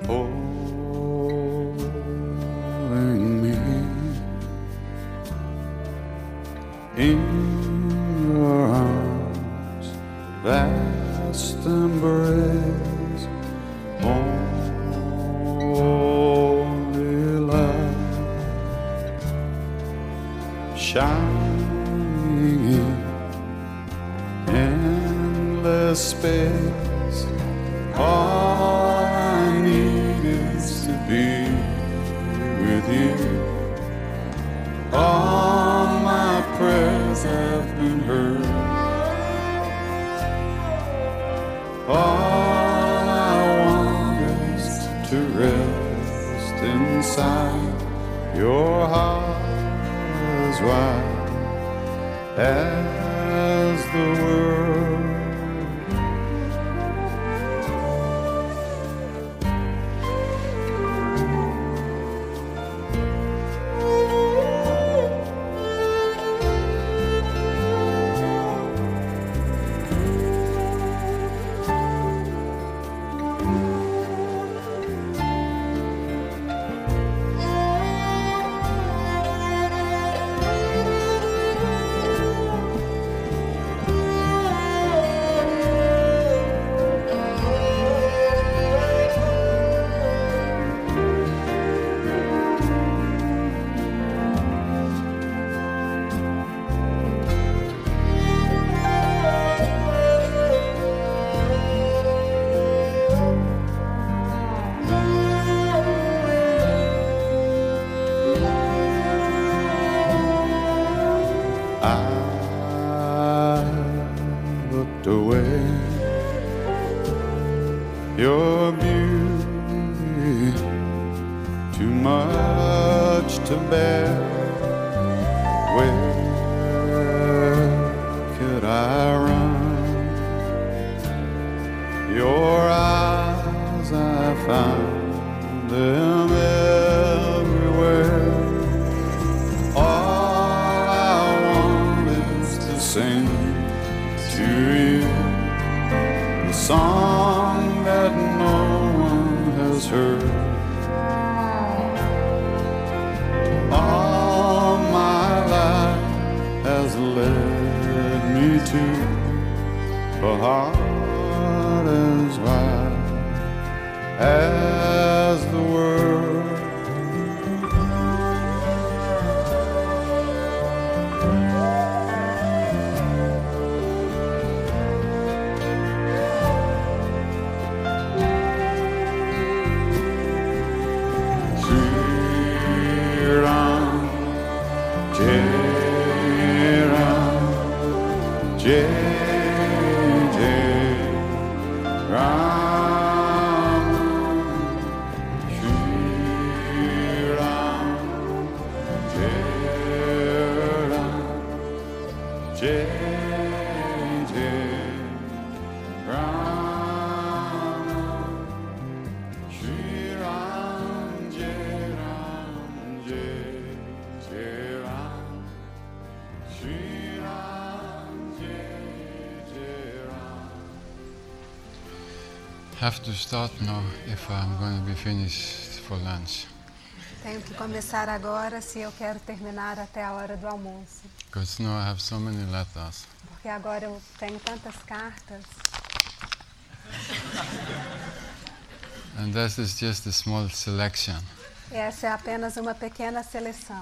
holding me in your arms, vast embrace, only love, shining in endless space. All I need is to be with you. All my prayers have been heard. All I want is to rest inside your heart as wide as the world. Away your beauty, too much to bear. Where could I run? Your eyes, I found them everywhere. All I want is to sing to you a song that no one has heard. All my life has led me to a heart as wide as the world. Have to start now if I'm going to be finished for lunch. Tenho que começar agora se eu quero terminar até a hora do almoço. Because now I have so many letters. Porque agora eu tenho tantas cartas. And this is just a small selection. E essa é apenas uma pequena seleção.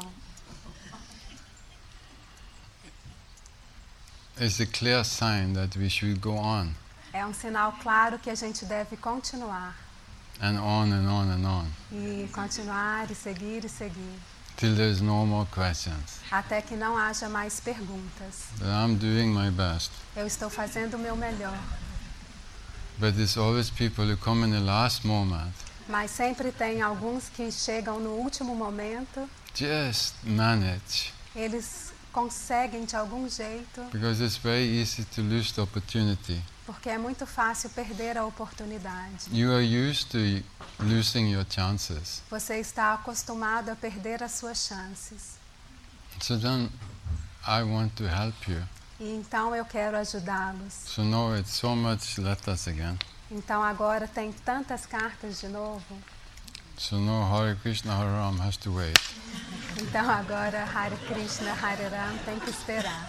It's a clear sign that we should go on. É um sinal claro que a gente deve continuar. And on and on and on. E continuar e seguir e seguir. Till there's no more questions. Até que não haja mais perguntas. But I'm doing my best. Eu estou fazendo o meu melhor. But there's always people who come in the last moment. Mas sempre tem alguns que chegam no último momento. Just manage. Eles conseguem de algum jeito. Because it's very easy to lose the opportunity. Porque é muito fácil perder a oportunidade. You are used to losing your chances. Você está acostumado a perder as suas chances. So then I want to help you. E então eu quero ajudá-los. So now it's so much letters again. Então agora tem tantas cartas de novo. So no Hare Krishna, Hare Ram has to wait. Então agora Hare Krishna, Hare Ram tem que esperar.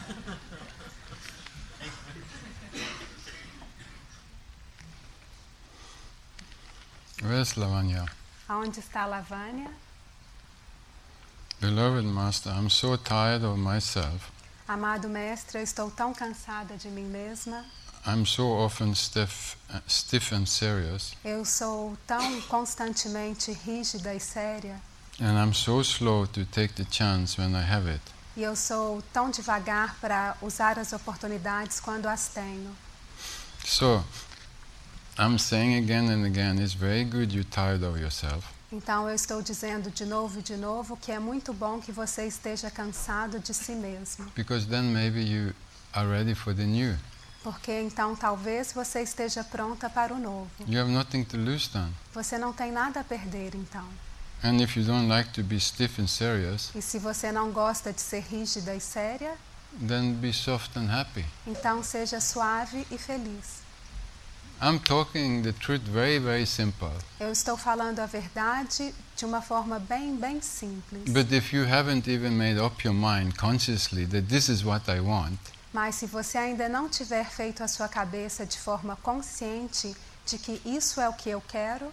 Where's Lavanya? Aonde está Lavanya? Beloved Master, I'm so tired of myself. Amado mestre, eu estou tão cansada de mim mesma. I'm so often stiff and serious. Eu sou tão constantemente rígida e séria. And I'm so slow to take the chance when I have it. E eu sou tão devagar para usar as oportunidades quando as tenho. So, I'm saying again and again, it's very good you're tired of yourself. Então eu estou dizendo de novo que é muito bom que você esteja cansado de si mesmo. Because then maybe you are ready for the new. Porque então talvez você esteja pronta para o novo. You have nothing to lose then. Você não tem nada a perder então. And if you don't like to be stiff and serious, E se você não gosta de ser rígida e séria, then be soft and happy. então seja suave e feliz. I'm talking the truth very, very simple. Eu estou falando a verdade de uma forma bem simples. But if you haven't even made up your mind consciously that this is what I want, Mas se você ainda não tiver feito a sua cabeça de forma consciente de que isso é o que eu quero,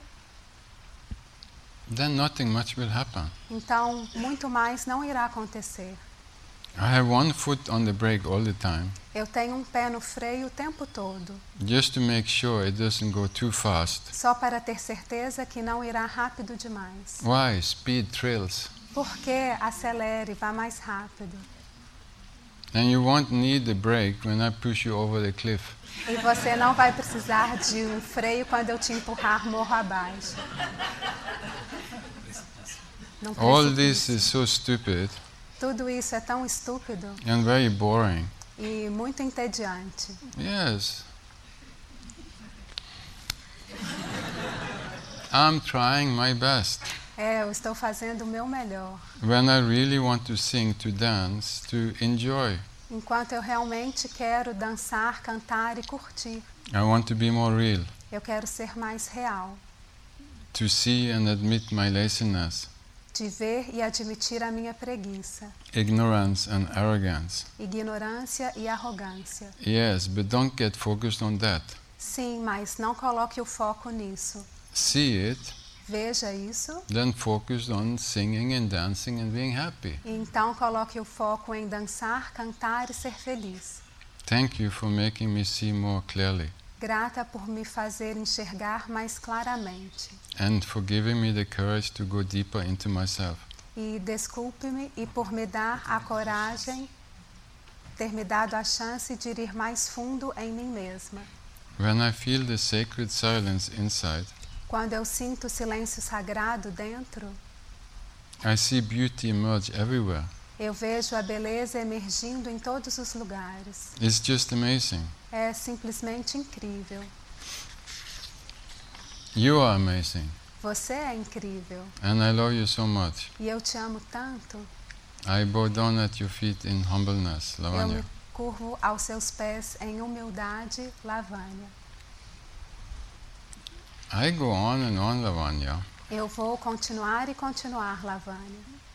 then nothing much will happen. então muito mais não irá acontecer. I have one foot on the brake all the time, Eu tenho um pé no freio o tempo todo, just to make sure it doesn't go too fast. só para ter certeza que não irá rápido demais. Why? Speed thrills. Porque acelere, vá mais rápido. And you won't need the brake when I push you over the cliff. E você não vai precisar de um freio quando eu te empurrar morro abaixo. Não All precisa this disso. is so stupid Tudo isso é tão estúpido and very boring. e muito entediante. Yes. I'm trying my best. Eu estou fazendo o meu melhor. When I really want to sing, to dance, to enjoy. Enquanto eu realmente quero dançar, cantar e curtir. I want to be more real, Eu quero ser mais real. to see and admit my laziness, De ver e admitir a minha preguiça, ignorance and arrogance. ignorância e arrogância. Yes, but don't get focused on that. Sim, mas não coloque o foco nisso. See it, Veja isso. then focus on singing and dancing and being happy. E então coloque o foco em dançar, cantar e ser feliz. Thank you for making me see more clearly Grata por me fazer enxergar mais claramente. and for giving me the courage to go deeper into myself. E desculpe-me e por me dar a coragem, ter me dado a chance de ir mais fundo em mim mesma. When I feel the sacred silence inside, Quando eu sinto o silêncio sagrado dentro, I see beauty emerge everywhere. eu vejo a beleza emergindo em todos os lugares. It's just amazing. É simplesmente incrível. You are amazing, Você é incrível and I love you so much. e eu te amo tanto. I bow down at your feet in humbleness, Eu me Lavanya. curvo aos seus pés em humildade, Lavanya. I go on, Lavanya. Eu vou continuar e continuar, Lavanya.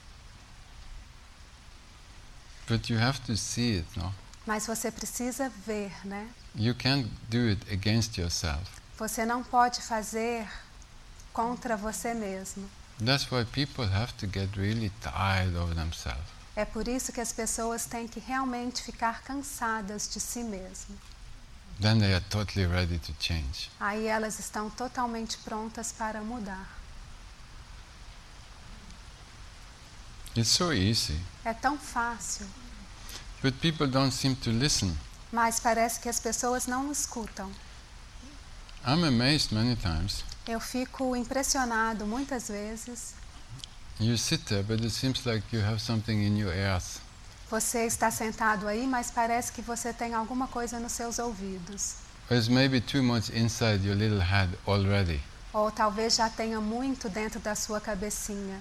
But you have to see it, no? Mas você precisa ver, né? You can't do it against yourself. Você não pode fazer contra você mesmo. That's why people have to get really tired of themselves. É por isso que as pessoas têm que realmente ficar cansadas de si mesmas. Then they are totally ready to change. Aí elas estão totalmente prontas para mudar. It's so easy. É tão fácil, But people don't seem to listen. mas parece que as pessoas não escutam. I'm amazed many times. Eu fico impressionado muitas vezes. You sit there, but it seems like you have something in your ears. Você está sentado aí, mas parece que você tem alguma coisa nos seus ouvidos. Or it's maybe too much inside your little head already. Ou talvez já tenha muito dentro da sua cabecinha.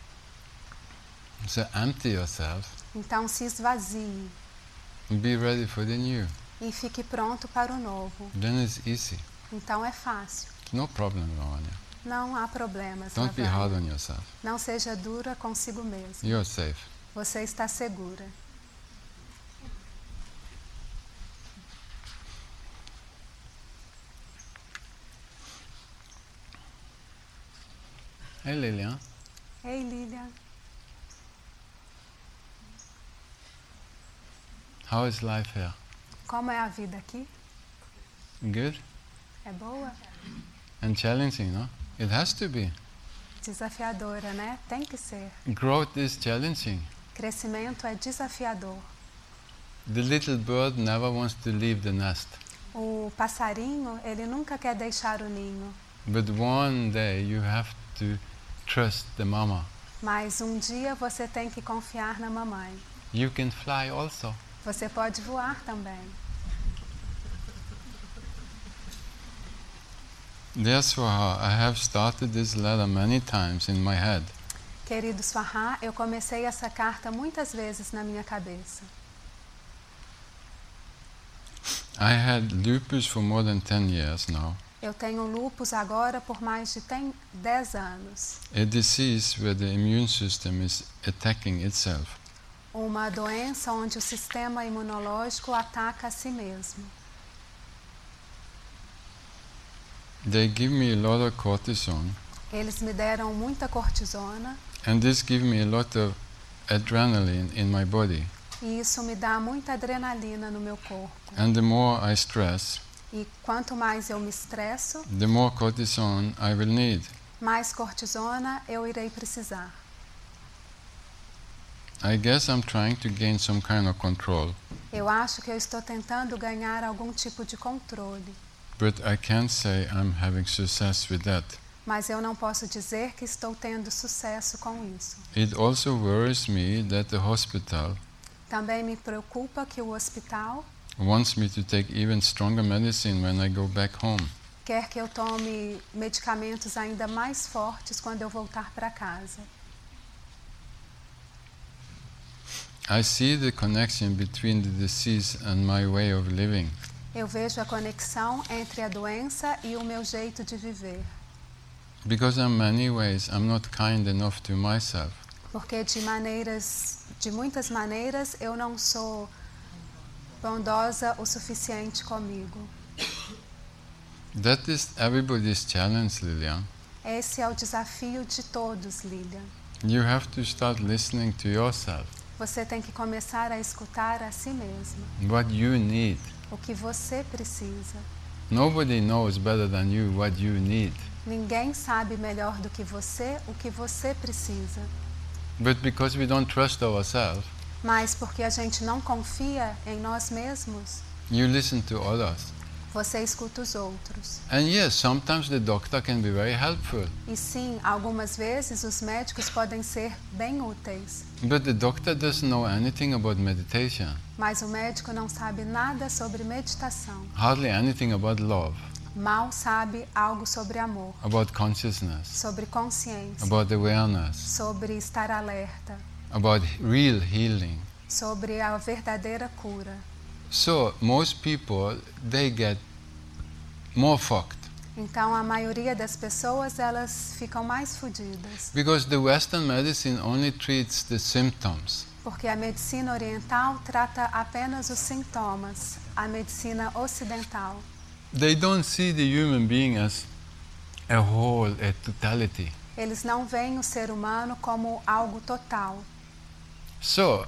So empty yourself Então se esvazie and be ready for the new. e fique pronto para o novo. Then it's easy. Então é fácil. No problem, Lavanya. Não há problemas. Don't be Lavanya. hard on yourself. Não seja dura consigo mesmo. You're safe. Você está segura. Hey, Lilian. Ei, Lilian. How is life here? Como é a vida aqui? Good? É boa? And challenging, no? It has to be. Desafiadora, né? Tem que ser. Growth is challenging. Crescimento é desafiador. The little bird never wants to leave the nest. O passarinho, ele nunca quer deixar o ninho. But one day you have to trust the mama. Mas um dia você tem que confiar na mamãe. You can fly also. Você pode voar também. Dear Swaha, I have started this letter many times in my head. Querido Swaha, eu comecei essa carta muitas vezes na minha cabeça. I had lupus for more than 10 years now. Eu tenho lúpus agora por mais de 10 anos. A disease where the immune system is attacking itself. Uma doença onde o sistema imunológico ataca a si mesmo. They give me a lot of cortisone, Eles me deram muita cortisona and this gives me a lot of adrenaline in my body. e isso me dá muita adrenalina no meu corpo. And the more I stress, E quanto mais eu me estresso, the more cortisone I will need. mais cortisona eu irei precisar. I guess I'm trying to gain some kind of control, Eu acho que eu estou tentando ganhar algum tipo de controle, but I can't say I'm having success with that. mas eu não posso dizer que estou tendo sucesso com isso. It also worries me that the hospital Também me preocupa que o hospital wants me to take even stronger medicine when I go back home. quer que eu tome medicamentos ainda mais fortes quando eu voltar para casa. I see the connection between the disease and my way of living. Eu vejo a conexão entre a doença e o meu jeito de viver, Because in many ways I'm not kind enough to myself. porque de muitas maneiras eu não sou bondosa o suficiente comigo. That is everybody's challenge, Lilian. Esse é o desafio de todos, Lilian. You have to start listening to yourself, Você tem que começar a escutar a si mesmo, what you need. o que você precisa. Nobody knows better than you what you need. Ninguém sabe melhor do que você o que você precisa. But because we don't trust ourselves, Mas porque a gente não confia em nós mesmos, you listen to others. você escuta os outros. And yes, sometimes the doctor can be very helpful. E sim, algumas vezes os médicos podem ser bem úteis, But the doctor doesn't know anything about meditation, mas o médico não sabe nada sobre meditação. hardly anything about love, Mal sabe algo sobre amor, about consciousness, sobre consciência, about awareness, sobre estar alerta, about real healing. sobre a verdadeira cura. So most people, they get more fucked Então a maioria das pessoas elas ficam mais fodidas, because the Western medicine only treats the symptoms. porque a medicina oriental trata apenas os sintomas, a medicina ocidental. They don't see the human being as a whole, a totality. Eles não veem o ser humano como algo total. So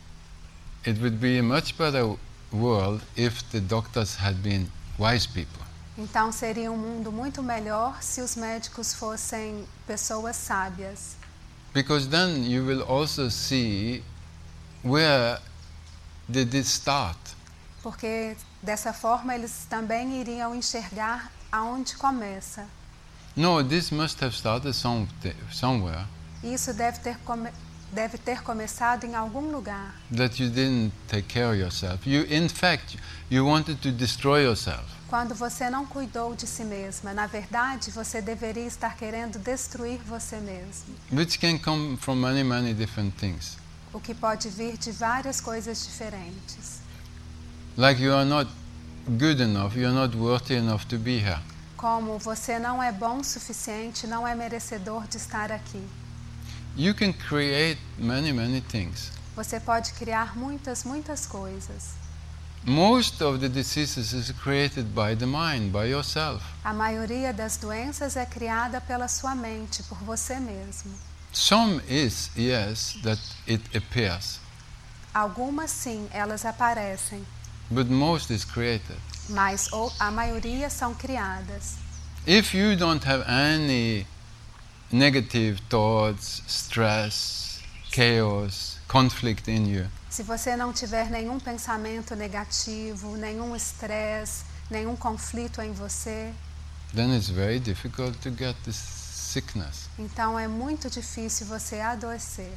it would be a much better world if the doctors had been wise people. Então seria um mundo muito melhor se os médicos fossem pessoas sábias, Because then you will also see where did it start. porque dessa forma eles também iriam enxergar aonde começa. No, this must have started somewhere. Isso deve ter começado em algum lugar, That you didn't take care of yourself. In fact, you wanted to destroy yourself. quando você não cuidou de si mesma. Na verdade, você deveria estar querendo destruir você mesmo, Which can come from many, many different things. o que pode vir de várias coisas diferentes. Like you are not good enough, you're not worthy enough to be here. Como você não é bom o suficiente, não é merecedor de estar aqui. You can create many things. Você pode criar muitas coisas. Most of the diseases is created by the mind, by yourself. A maioria das doenças é criada pela sua mente, por você mesmo. Some is, yes, that it appears, Algumas sim, elas aparecem, but most is created. mas a maioria são criadas. If you don't have any negative thoughts, stress, chaos, conflict in you, Se você não tiver nenhum pensamento negativo, nenhum estresse, nenhum conflito em você, then it's very difficult to get this sickness. então é muito difícil você adoecer.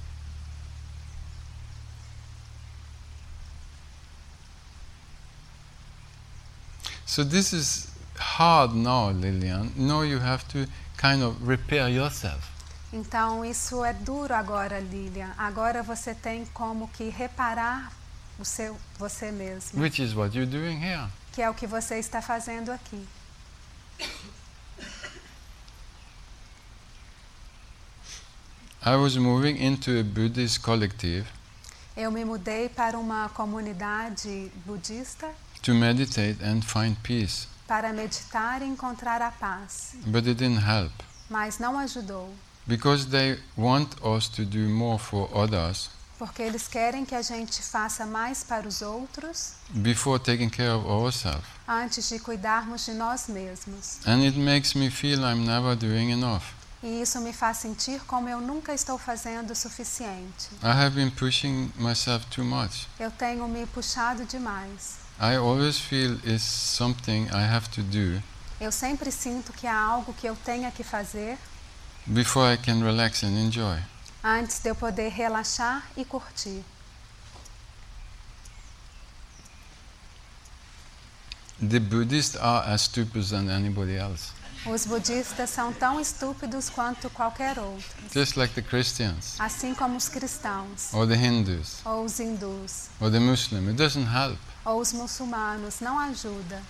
So this is hard now, Lillian. Now you have to kind of repair yourself. Então isso é duro agora, Lilian. Agora você tem como que reparar você mesmo, Which is what you're doing here. que é o que você está fazendo aqui. I was moving into a Buddhist collective Eu me mudei para uma comunidade budista to meditate and find peace, para meditar e encontrar a paz, but it didn't help mas não ajudou, because they want us to do more for others porque eles querem que a gente faça mais para os outros before taking care of ourselves. antes de cuidarmos de nós mesmos. And it makes me feel I'm never doing enough. E isso me faz sentir como eu nunca estou fazendo o suficiente. I have been pushing myself too much. Eu tenho me puxado demais. I always feel it's something I have to do Eu sempre sinto que há algo que eu tenha que fazer before I can relax and enjoy. antes de eu poder relaxar e curtir. The Buddhists are as stupid as anybody else, Os budistas são tão estúpidos quanto qualquer outro, just like the Christians assim como os cristãos, or the Hindus ou os hindus, or the Muslim. It doesn't help. ou os muçulmanos. Não ajuda.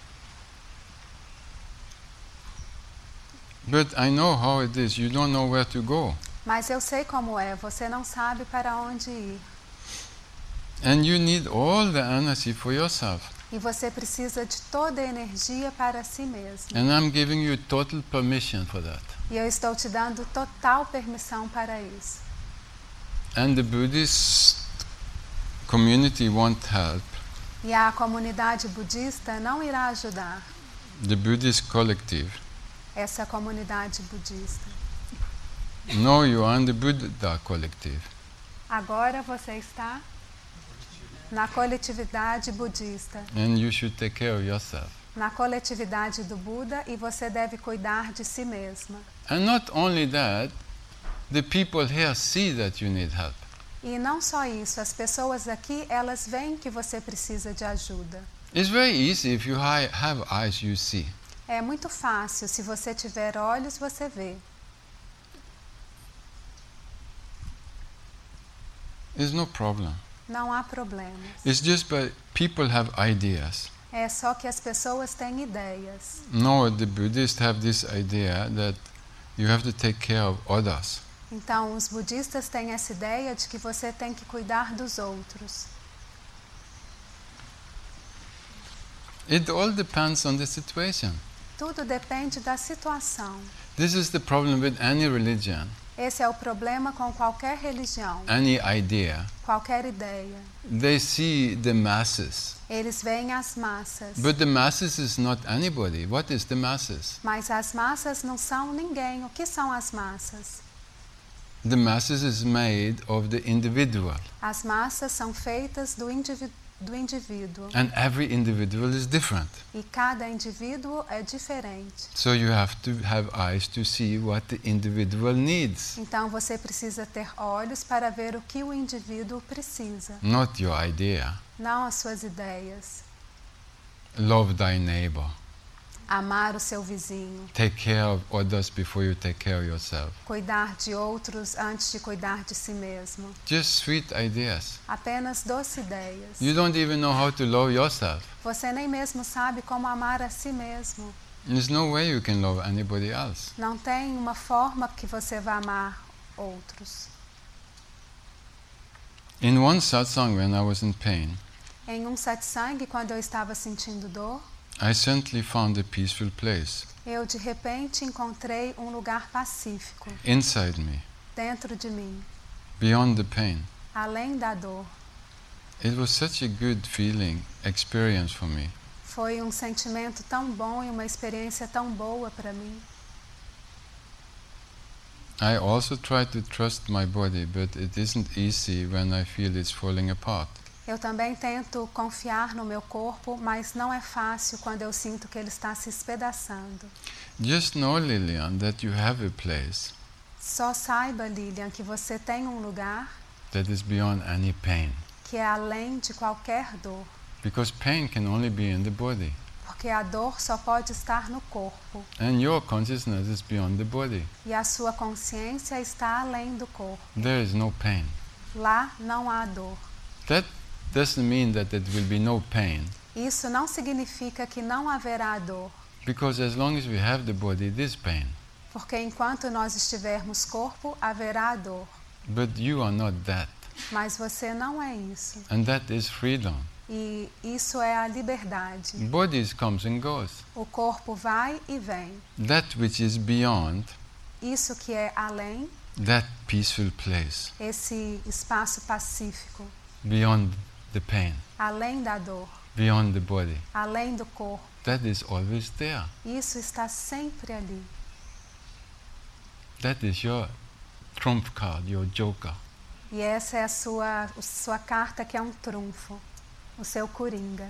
But I know how it is. You don't know where to go. Mas eu sei como é, você não sabe para onde ir. And you need all the energy for yourself. E você precisa de toda a energia para si mesmo. And I'm giving you total permission for that. E eu estou te dando total permissão para isso. And the Buddhist community won't help. E a comunidade budista não irá ajudar. The Buddhist collective. Essa comunidade budista. No, you are in the Buddha collective. Agora você está na coletividade budista, And you should take care of yourself. na coletividade do Buda, e você deve cuidar de si mesma. And not only that, the people here see that you need help. E não só isso, as pessoas aqui, elas veem que você precisa de ajuda. It's very easy. If you have eyes, you see. É muito fácil, se você tiver olhos, você vê. There's no problem. Não há problemas. It's just that people have ideas. É só que as pessoas têm ideias. No, the Buddhists have this idea that you have to take care of others. Então, os budistas têm essa ideia de que você tem que cuidar dos outros. It all depends on the situation. Tudo depende da situação. This is the problem with any religion, Esse é o problema com qualquer religião, any idea. qualquer ideia. They see the masses. Eles veem as massas, But the masses is not anybody. What is the masses? mas as massas não são ninguém. O que são as massas? The masses is made of the individual. As massas são feitas do indivíduo. And every individual is different. E cada indivíduo é diferente. So you have to have eyes to see what the individual needs, Então você precisa ter olhos para ver o que o indivíduo precisa, not your idea. não as suas ideias. Love thy neighbor. Amar o seu vizinho. Take care of others before you take care of yourself. Cuidar de outros antes de cuidar de si mesmo. Just sweet ideas. Apenas doce ideias. You don't even know how to love yourself. Você nem mesmo sabe como amar a si mesmo. There's no way you can love anybody else. Não tem uma forma que você vá amar outros. In one satsang, when I was in pain, Em um satsang, quando eu estava sentindo dor, I suddenly found a peaceful place eu de repente encontrei um lugar pacífico inside me, dentro de mim, beyond the pain. além da dor. It was such a good feeling, experience for me. Foi um sentimento tão bom e uma experiência tão boa para mim. I also try to trust my body, but it isn't easy when I feel it's falling apart. Eu também tento confiar no meu corpo, mas não é fácil quando eu sinto que ele está se espedaçando. Just know, Lillian, that you have a place Só saiba, Lilian, que você tem um lugar that is beyond any pain. que é além de qualquer dor, Because pain can only be in the body. porque a dor só pode estar no corpo And your consciousness is beyond the body. e a sua consciência está além do corpo. There is no pain. Lá não há dor. That doesn't mean that there will be no pain. Isso não significa que não haverá dor, Because as long as we have the body, there is pain. porque enquanto nós estivermos corpo, haverá dor. But you are not that. Mas você não é isso. And that is freedom. E isso é a liberdade. Bodies comes and goes. O corpo vai e vem. That which is beyond, Isso que é além, that peaceful place, esse espaço pacífico, beyond the pain, além da dor, beyond the body, além do corpo, that is always there. isso está sempre ali. That is your trump card, your joker. E essa é a sua carta que é um trunfo, o seu coringa.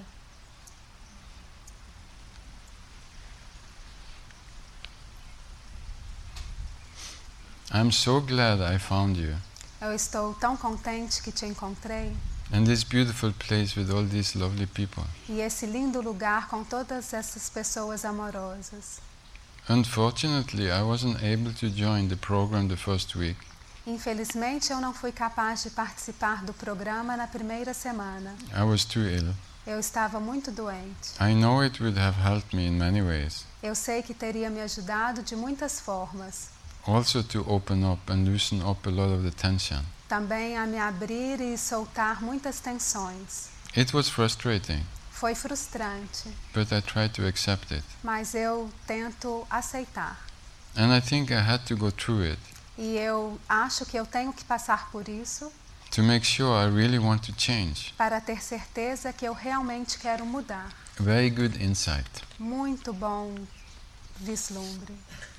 I'm so glad I found you. Eu estou tão contente que te encontrei. And this beautiful place with all these lovely people. E esse lindo lugar com todas essas pessoas amorosas. Unfortunately, I wasn't able to join the program the first week. Infelizmente, eu não fui capaz de participar do programa na primeira semana. I was too ill. Eu estava muito doente. I know it would have helped me in many ways. Eu sei que teria me ajudado de muitas formas. Also to open up and loosen up a lot of the tension. Também a me abrir e soltar muitas tensões. It was frustrating, Foi frustrante, but I tried to accept it. mas eu tento aceitar. And I think I had to go through it E eu acho que eu tenho que passar por isso to make sure I really want to change. para ter certeza que eu realmente quero mudar. Very good insight. Muito bom vislumbre.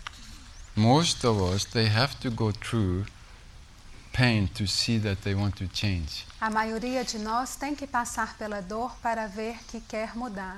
Most of us, they have to go through pain to see that they want to change. A maioria de nós tem que passar pela dor para ver que quer mudar.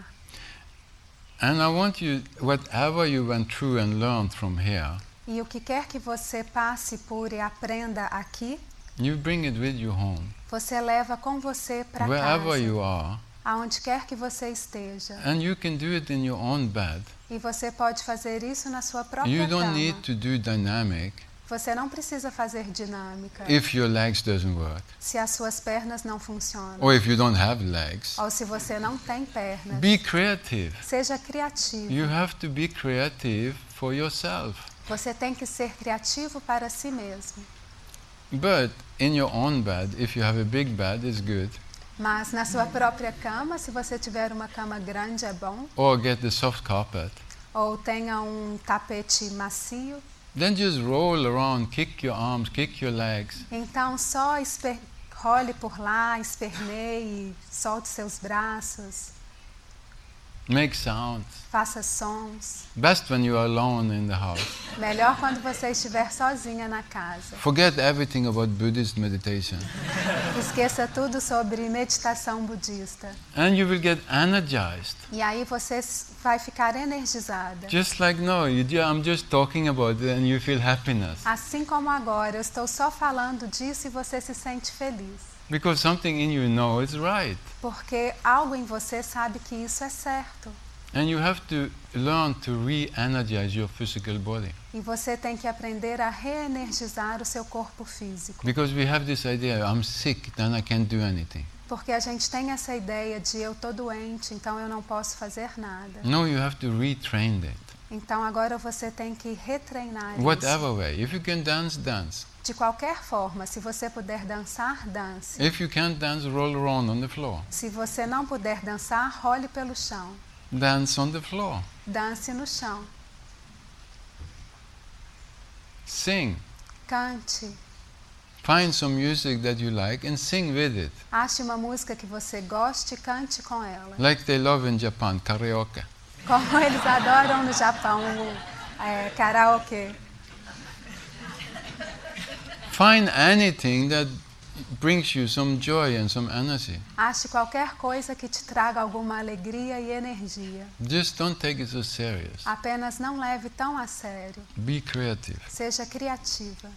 And I want you, whatever you went through and learned from here, E o que quer que você passe por e aprenda aqui, you bring it with you home, você leva com você para wherever casa, you are, aonde quer que você esteja. and you can do it in your own bed. E você pode fazer isso na sua própria You don't cama. need to do dynamic Você não precisa fazer dinâmica. if your legs doesn't work, Se as suas pernas não funcionam, or if you don't have legs. ou se você não tem pernas, Be creative. seja criativo. You have to be creative for yourself. Você tem que ser criativo para si mesmo. But in your own bed, if you have a big bed, it's good. Mas na sua própria cama, se você tiver uma cama grande, é bom. Or get the soft carpet. Ou tenha um tapete macio. Then just roll around, kick your arms, kick your legs. Então só role por lá, esperneie, solte seus braços, Make sounds. faça sons. Best when you are alone in the house. Melhor quando você estiver sozinha na casa. Forget everything about Buddhist meditation. Esqueça tudo sobre meditação budista. And you will get energized. E aí você vai ficar energizada. Just like now, I'm just talking about it and you feel happiness. Assim como agora, eu estou só falando disso e você se sente feliz. Because something in you knows it's right. Porque algo em você sabe que isso é certo. And you have to learn to re-energize your physical body. E você tem que aprender a reenergizar o seu corpo físico. Because we have this idea, I'm sick, then I can't do anything. Porque a gente tem essa ideia de eu tô doente, então eu não posso fazer nada. No, you have to retrain that. Então agora você tem que retreinar Whatever isso. way. If you can dance, dance. De qualquer forma, se você puder dançar, dance. If you can't dance, roll around on the floor. Se você não puder dançar, role pelo chão. Dance on the floor. Dance no chão. Sing. Cante. Find some music that you like and sing with it. Ache uma música que você goste e cante com ela. Like they love in Japan, karaoke. Como eles adoram no Japão, karaokê. Find anything that brings you some joy and some energy. Ache qualquer coisa que te traga alguma alegria e energia. Just don't take it so serious. Apenas não leve tão a sério. Be creative. Seja criativa.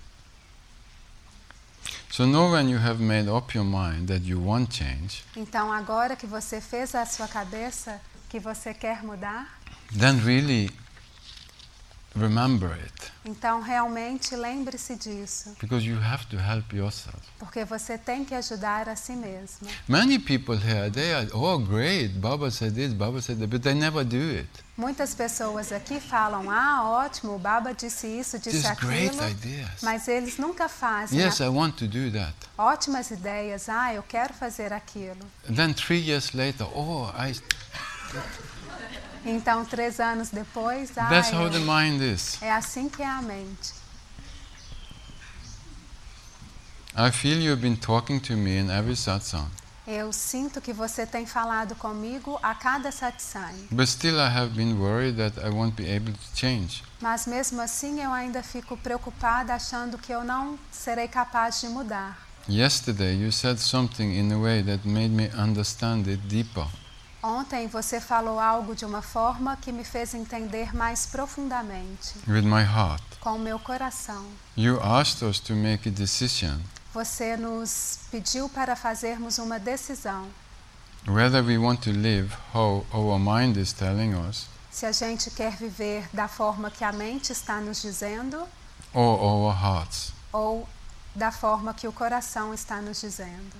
So now when you have made up your mind that you want change, Então agora que você fez a sua cabeça que você quer mudar, then really remember it. então realmente lembre-se disso, Because you have to help yourself. porque você tem que ajudar a si mesmo. Many people here, they are, oh great, Baba said this, Baba said that, but they never do it. Muitas pessoas aqui falam, ótimo, o Baba disse isso, disse Just great aquilo, ideas. mas eles nunca fazem. Yes, I want to do that. Ótimas ideias, eu quero fazer aquilo. And then 3 years later, Então, 3 anos depois, that's how the mind is. é assim que é a mente. I feel you've been talking to me in every satsang, Eu sinto que você tem falado comigo a cada satsang, but still I have been worried that I won't be able to change. mas mesmo assim eu ainda fico preocupada achando que eu não serei capaz de mudar. Yesterday you said something in a way that made me understand it deeper. Ontem você falou algo de uma forma que me fez entender mais profundamente, With my heart. com o meu coração. You asked us to make a decision Você nos pediu para fazermos uma decisão, whether we want to live how our mind is telling us se a gente quer viver da forma que a mente está nos dizendo or our hearts. ou da forma que o coração está nos dizendo.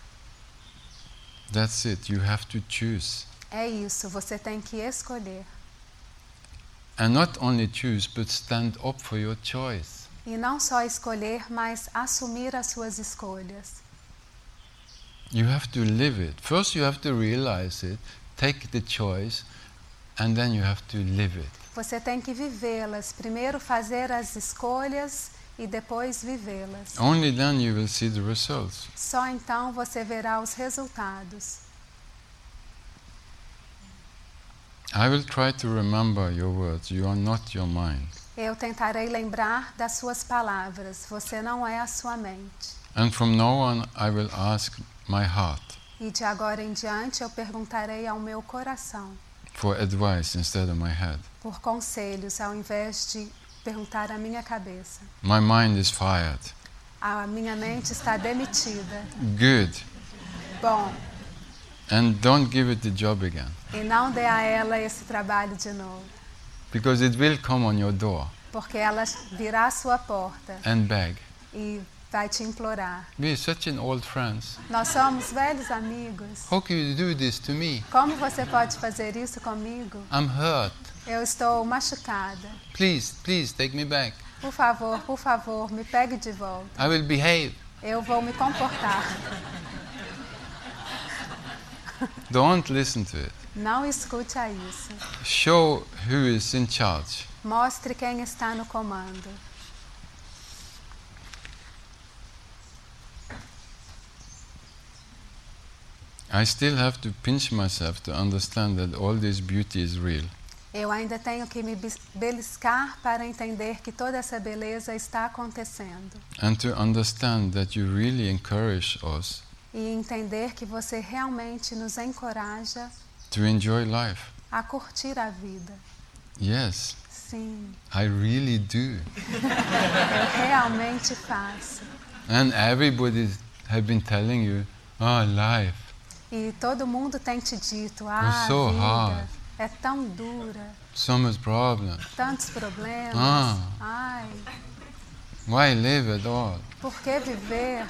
That's it, you have to choose. É isso, você tem que escolher. And not only choose, but stand up for your choice. E não só escolher, mas assumir as suas escolhas. You have to live it. First you have to realize it, take the choice, and then you have to live it. Você tem que vivê-las. Primeiro fazer as escolhas e depois vivê-las. Only then you will see the results. Só então você verá os resultados. I will try to remember your words. You are not your mind. Eu tentarei lembrar das suas palavras. Você não é a sua mente. And from now on I will ask my heart E de agora em diante eu perguntarei ao meu coração for advice instead of my head. por conselhos ao invés de perguntar à minha cabeça. My mind is fired. A minha mente está demitida. Good. Bom, And don't give it the job again. e não dê a ela esse trabalho de novo, Because it will come on your door porque ela virá à sua porta and beg. e vai te implorar. We're such an old friends. Nós somos velhos amigos. How can you do this to me? Como você pode fazer isso comigo? I'm hurt. Eu estou machucada. Please, please take me back. Por favor, me pegue de volta. I will behave. Eu vou me comportar. Don't listen to it. Não escute a isso. Show who is in charge. Mostre quem está no comando. I still have to pinch myself to understand that all this beauty is real. Eu ainda tenho que me beliscar para entender que toda essa beleza está acontecendo. And to understand that you really encourage us E entender que você realmente nos encoraja to enjoy life. a curtir a vida. Yes, Sim, I really do. eu realmente faço. And everybody have been telling you, life E todo mundo tem te dito, was so hard. É tão dura, So much problem. tantos problemas. Ai, Why live at all? por que viver?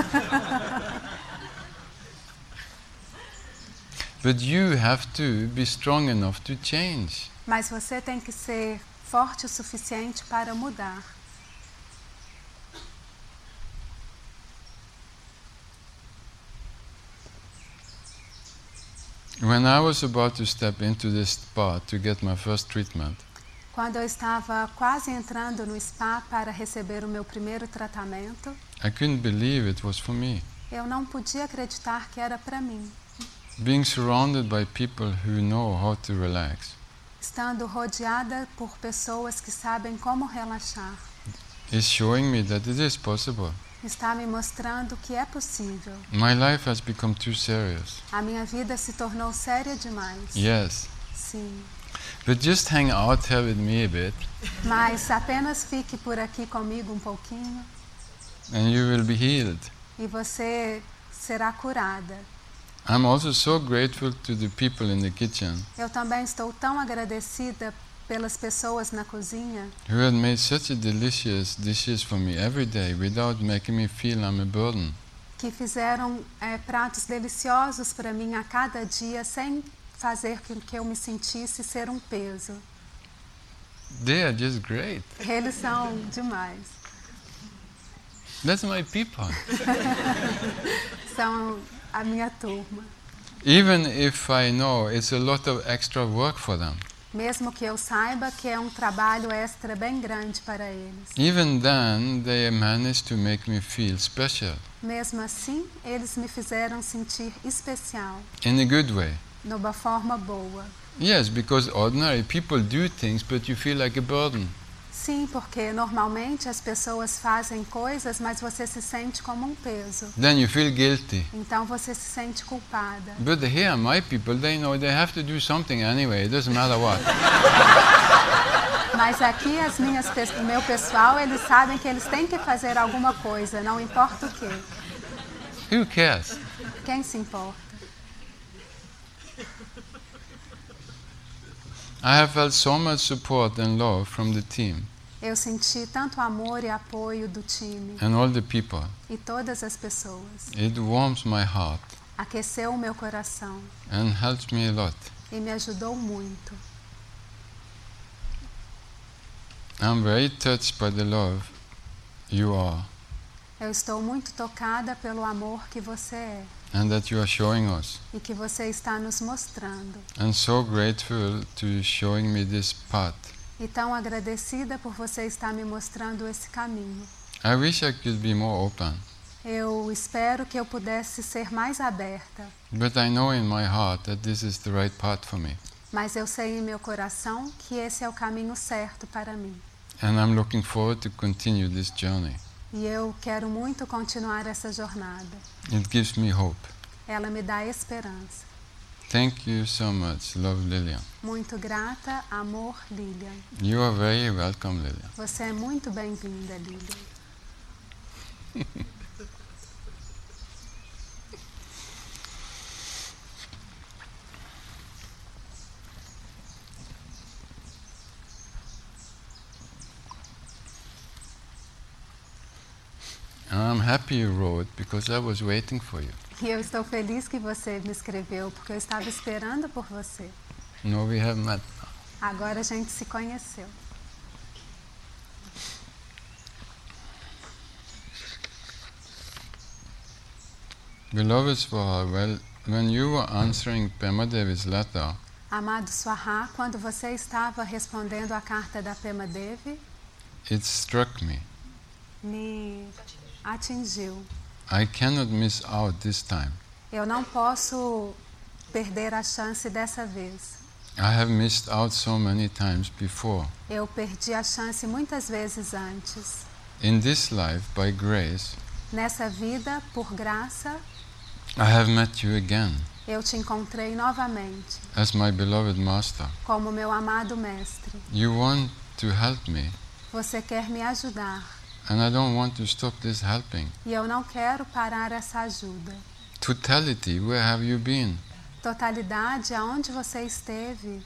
But you have to be strong enough to change. Mas você tem que ser forte o suficiente para mudar. When I was about to step into this spa to get my first treatment, Quando eu estava quase entrando no spa para receber o meu primeiro tratamento, I couldn't believe it was for me. eu não podia acreditar que era para mim. Being surrounded by people who know how to relax Estando rodeada por pessoas que sabem como relaxar, is showing me that it is possible. está me mostrando que é possível. My life has become too serious. A minha vida se tornou séria demais. Yes. Sim. But just hang out here with me a bit Mas apenas fique por aqui comigo um pouquinho and you will be healed. e você será curada. I'm also so grateful to the people in the kitchen Eu também estou tão agradecida pelas pessoas na cozinha who had made such a delicious dishes for me every day without making me feel I'm a burden. que fizeram pratos deliciosos para mim a cada dia sem fazer com que eu me sentisse ser um peso. They are just great. Eles são demais. That's my people. São a minha turma. Even if I know it's a lot of extra work for them, Mesmo que eu saiba que é um trabalho extra bem grande para eles. even then they manage to make me feel special Mesmo assim, eles me fizeram sentir especial, in a good way. numa forma boa. Yes, because ordinary people do things, but you feel like a burden. Sim, porque normalmente as pessoas fazem coisas, mas você se sente como um peso. Then you feel guilty. Então você se sente culpada. But here, my people, they know they have to do something anyway. It doesn't matter what. Mas aqui o meu pessoal, eles sabem que eles têm que fazer alguma coisa, não importa o quê. Who cares? Quem se importa? I have felt so much support and love from the team Eu senti tanto amor e apoio do time and all the people. e todas as pessoas. It warms my heart Aqueceu o meu coração and helps me a lot. e me ajudou muito. I'm very touched by the love you are Eu estou muito tocada pelo amor que você é and that you are showing us. e que você está nos mostrando. I'm so grateful to showing me this path. E tão agradecida por você estar me mostrando esse caminho. I wish I could be more open, Eu espero que eu pudesse ser mais aberta, but I know in my heart that this is the right path for me. mas eu sei em meu coração que esse é o caminho certo para mim. And I'm looking forward to continue this journey. E eu quero muito continuar essa jornada. It gives me hope. Ela me dá esperança. Thank you so much, love Lillian. Muito grata, amor, Lilian. You are very welcome, Lillian. Você é muito bem-vinda, Lilian. And I'm happy you wrote because I was waiting for you. E eu estou feliz que você me escreveu, porque eu estava esperando por você. No, we have met. Agora a gente se conheceu. Beloved Swaha, well, when you were answering Pema Devi's letter, Amado Swaha, quando você estava respondendo a carta da Pema Devi, it struck me. me atingiu. I cannot miss out this time. Eu não posso perder a chance dessa vez. I have missed out so many times before. Eu perdi a chance muitas vezes antes. In this life, by grace, Nessa vida, por graça, I have met you again eu te encontrei novamente, as my beloved Master. como meu amado mestre. You want to help me, Você quer me ajudar and I don't want to stop this helping. e eu não quero parar essa ajuda. Totality, where have you been? Totalidade, aonde você esteve.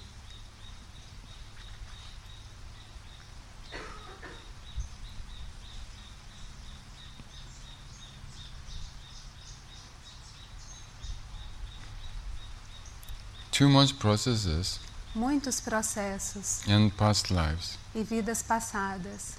Too much processes Muitos processos and past lives. e vidas passadas.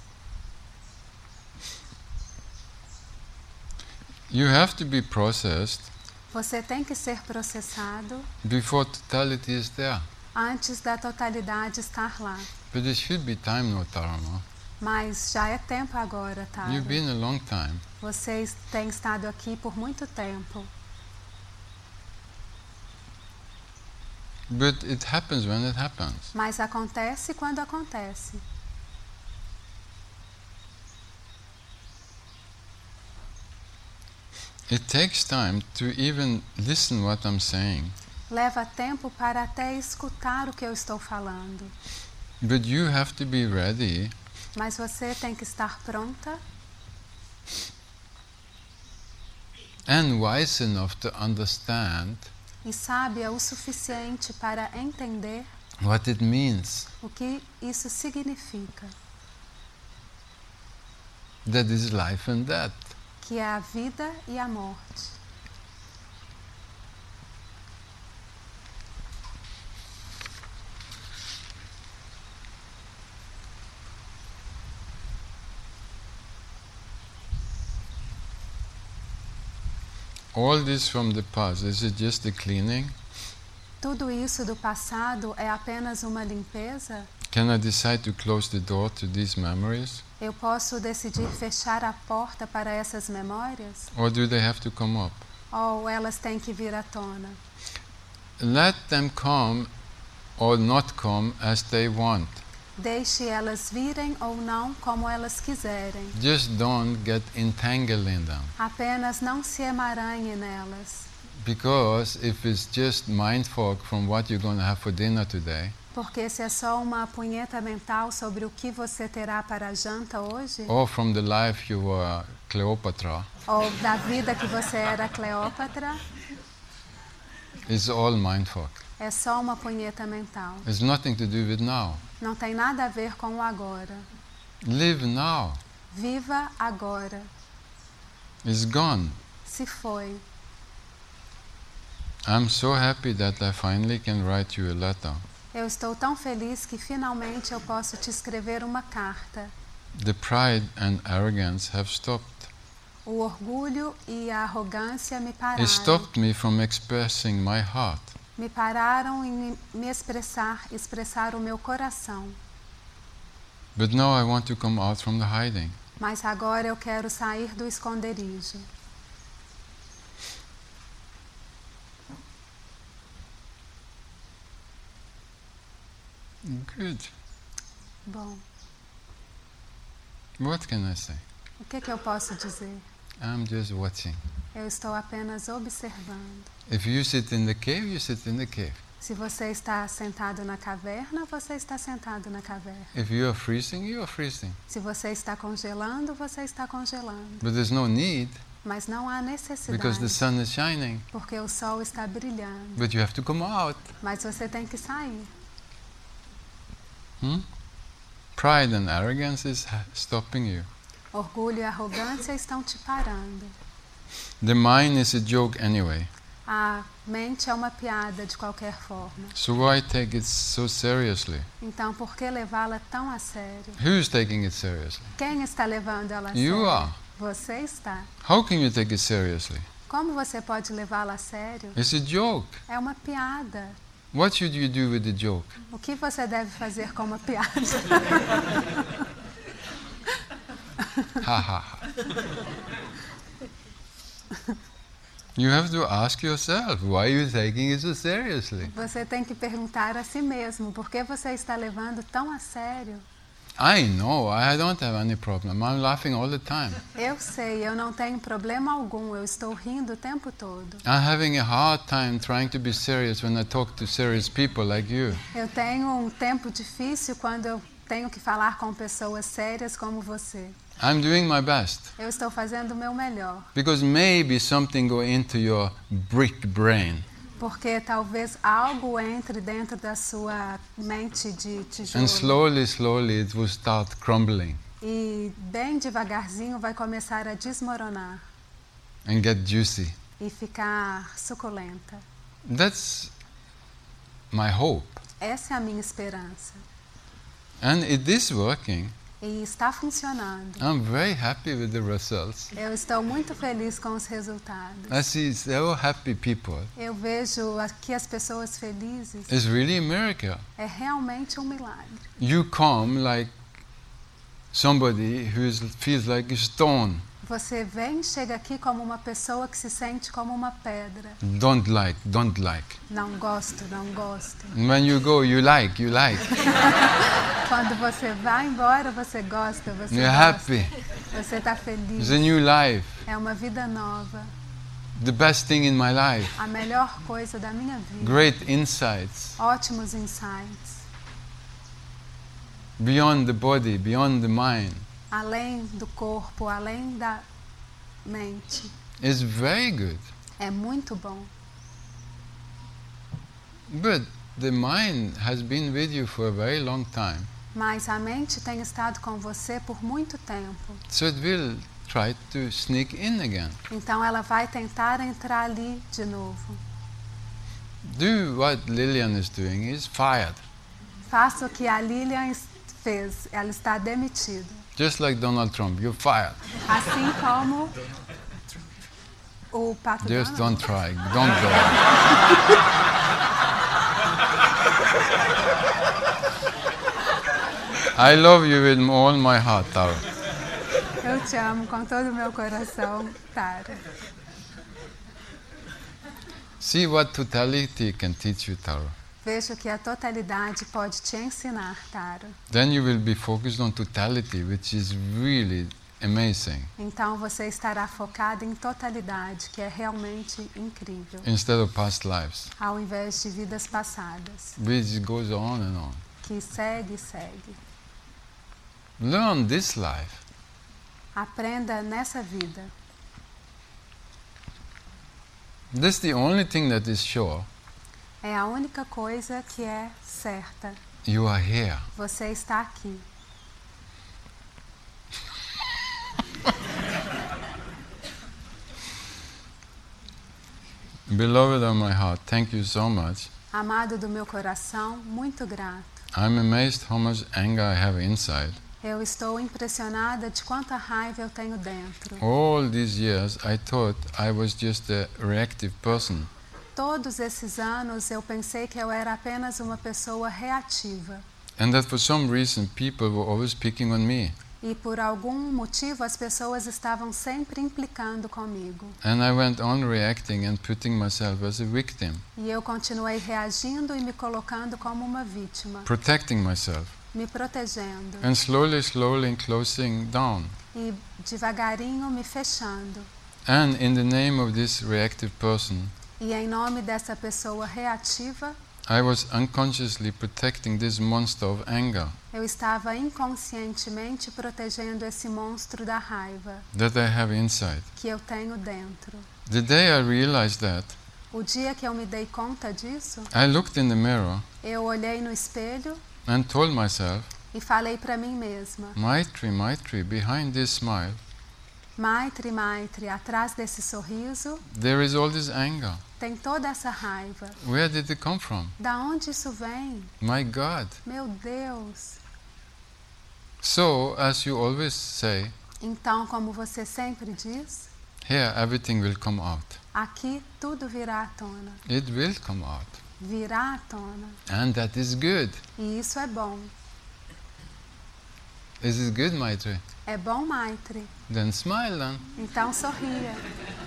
You have to be processed Você tem que ser processado before totality is there. antes da totalidade estar lá. But there should be time, no Tarama. Mas já é tempo agora, tá? You've been a long time. Vocês têm estado aqui por muito tempo. But it happens when it happens. Mas acontece quando acontece. It takes time to even listen what I'm saying. Leva tempo para até escutar o que eu estou falando. But you have to be ready Mas você tem que estar pronta and wise enough to understand e sábia o suficiente para entender what it means. o que isso significa. That is life and death. Que é a vida e a morte. All this from the past, is it just a cleaning? Tudo isso do passado é apenas uma limpeza? Can I decide to close the door to these memories? Eu posso decidir fechar a porta para essas memórias? Or do they have to come up? Ou elas têm que vir à tona? Let them come or not come as they want. Deixe elas virem ou não como elas quiserem. Just don't get entangled in them. Apenas não se emaranhe nelas. Because if it's just mind fog from what you're going to have for dinner today, Porque se é só uma punheta mental sobre o que você terá para a janta hoje, or from the life you were Cleopatra, ou da vida que você era Cleópatra, it's all mind fog. é só uma punheta mental. It's nothing to do with now. Não tem nada a ver com o agora. Live now. Viva agora. It's gone. Se foi. I'm so happy that I finally can write you a letter. Eu estou tão feliz que finalmente eu posso te escrever uma carta. The pride and arrogance have stopped. O orgulho e a arrogância me It pararam. stopped me from expressing my heart. Me pararam em me expressar o meu coração. But now I want to come out from the hiding. Mas agora eu quero sair do esconderijo. Good. Bom, What can I say? o que eu posso dizer? I'm just watching. Eu estou apenas observando. If you sit in the cave, you sit in the cave. Se você está sentado na caverna, você está sentado na caverna. If you are freezing, you are freezing. Se você está congelando, você está congelando. But there's no need Mas não há because the necessidade, sun is shining. porque o sol está brilhando. But you have to come out. Mas você tem que sair. Pride and arrogance is stopping you. Orgulho e arrogância estão te parando. The mind is a joke anyway. A mente é uma piada de qualquer forma. So why take it so seriously? Então, por que levá-la tão a sério? Who's taking it seriously? Quem está levando ela a sério? You are. Você está. How can you take it seriously? Como você pode levá-la a sério? It's a joke. É uma piada. What should you do with the joke? O que você deve fazer com uma piada? Ha ha ha. You have to ask yourself, why are you taking it so seriously? Você tem que perguntar a si mesmo, por que você está levando tão a sério? I know, I don't have any problem. I'm laughing all the time. Eu sei, eu não tenho problema algum, eu estou rindo o tempo todo. I'm having a hard time trying to be serious when I talk to serious people like you. Eu tenho um tempo difícil quando eu tenho que falar com pessoas sérias como você. I'm doing my best. Eu estou fazendo o meu melhor, Because maybe something go into your brick brain. Porque talvez algo entre dentro da sua mente de And tijolo. slowly it will start crumbling E bem devagarzinho vai começar a desmoronar and get juicy. e ficar suculenta. That's my hope. Essa é a minha esperança. And it is working. E está funcionando. I'm very happy with the results. Eu estou muito feliz com os resultados. I see so happy people. Eu vejo aqui as pessoas felizes. It's really a miracle. É realmente um milagre. You come like somebody who feels like a stone. Você vem e chega aqui como uma pessoa que se sente como uma pedra. Don't like. Não gosto, não gosto. And when you go, you like. Quando você vai embora, você gosta, você You're gosta. happy. Você está feliz. It's a new life. É uma vida nova. The best thing in my life. A melhor coisa da minha vida. Great insights. Ótimos insights. Beyond the body, beyond the mind. Além do corpo, além da mente. It's very good. É muito bom. But the mind has been with you for a very long time. Mas a mente tem estado com você por muito tempo. So it will try to sneak in again. Então ela vai tentar entrar ali de novo. Do what Lillian is doing, is fired. Faça o que a Lilian fez. Ela está demitida. Just like Donald Trump, you're fired. Assim como o Pato Just Donald. don't try, don't go. I love you with all my heart, Tara. Eu te amo com todo o meu coração, Tara. See what totality can teach you, Tara. Veja que a totalidade pode te ensinar, Tara. Then you will be focused on totality, which is really amazing, Então você estará focado em totalidade, que é realmente incrível, instead of past lives, ao invés de vidas passadas, which goes on and on. que segue e segue. Learn this life. Aprenda nessa vida. That's the only thing that is sure. É a única coisa que é certa. You are here. Você está aqui. Beloved of my heart, thank you so much. Amado do meu coração, muito grato. I'm amazed how much anger I have inside. Eu estou impressionada de quanta raiva eu tenho dentro. All these years I thought I was just a reactive person. Todos esses anos eu pensei que eu era apenas uma pessoa reativa. And that for some reason people were always picking on me. E por algum motivo as pessoas estavam sempre implicando comigo. And I went on reacting and putting myself as a victim, E eu continuei reagindo e me colocando como uma vítima, protecting myself. me protegendo And slowly closing down. e devagarinho me fechando. And in the name of this reactive person, E em nome dessa pessoa reativa, I was unconsciously protecting this monster of anger eu estava inconscientemente protegendo esse monstro da raiva that I have inside. que eu tenho dentro. The day I realized that, O dia que eu me dei conta disso, I looked in the mirror eu olhei no espelho and told myself, e falei para mim mesma: Maitri, behind this smile, Maitri, Maitri, atrás desse sorriso there is all this anger. tem toda essa raiva. Where did it come from? Da onde isso vem? My God. Meu Deus! So, as you always say, Então, como você sempre diz, here everything will come out. aqui tudo virá à tona. It will come out. Virá à tona. And that is good. E isso é bom. Is it good, Maitri? É bom, Maitri? Then smile then. Então sorria.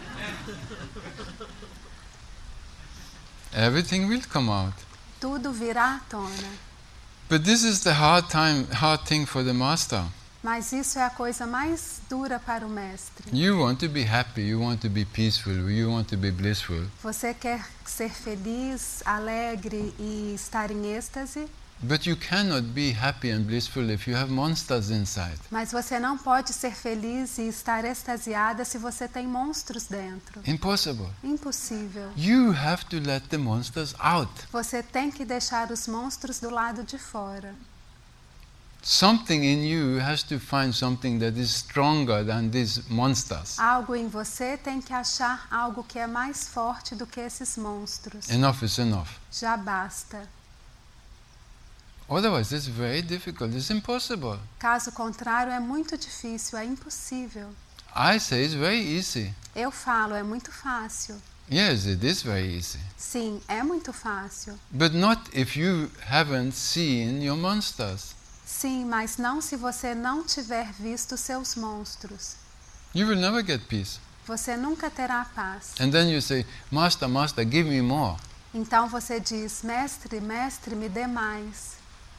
Everything will come out. Tudo virá à tona. But this is the hard thing for the master. Mas isso é a coisa mais dura para o mestre. You want to be happy, you want to be peaceful, you want to be blissful. Você quer ser feliz, alegre e estar em êxtase, But you cannot be happy and blissful if you have monsters inside. Mas você não pode ser feliz e estar extasiada se você tem monstros dentro. Impossible. Impossível. You have to let the monsters out. Você tem que deixar os monstros do lado de fora. Something in you has to find something that is stronger than these monsters. Algo em você tem que achar algo que é mais forte do que esses monstros. Enough is enough. Já basta. Otherwise, it's very difficult. It's impossible. Caso contrário, é muito difícil, é impossível. I say it's very easy. Eu falo, é muito fácil. Yes, it is very easy. Sim, é muito fácil. But not if you haven't seen your monsters. Sim, mas não se você não tiver visto seus monstros. You will never get peace. Você nunca terá paz. And then you say, Master, Master, give me more. Então você diz, Mestre, Mestre, me dê mais.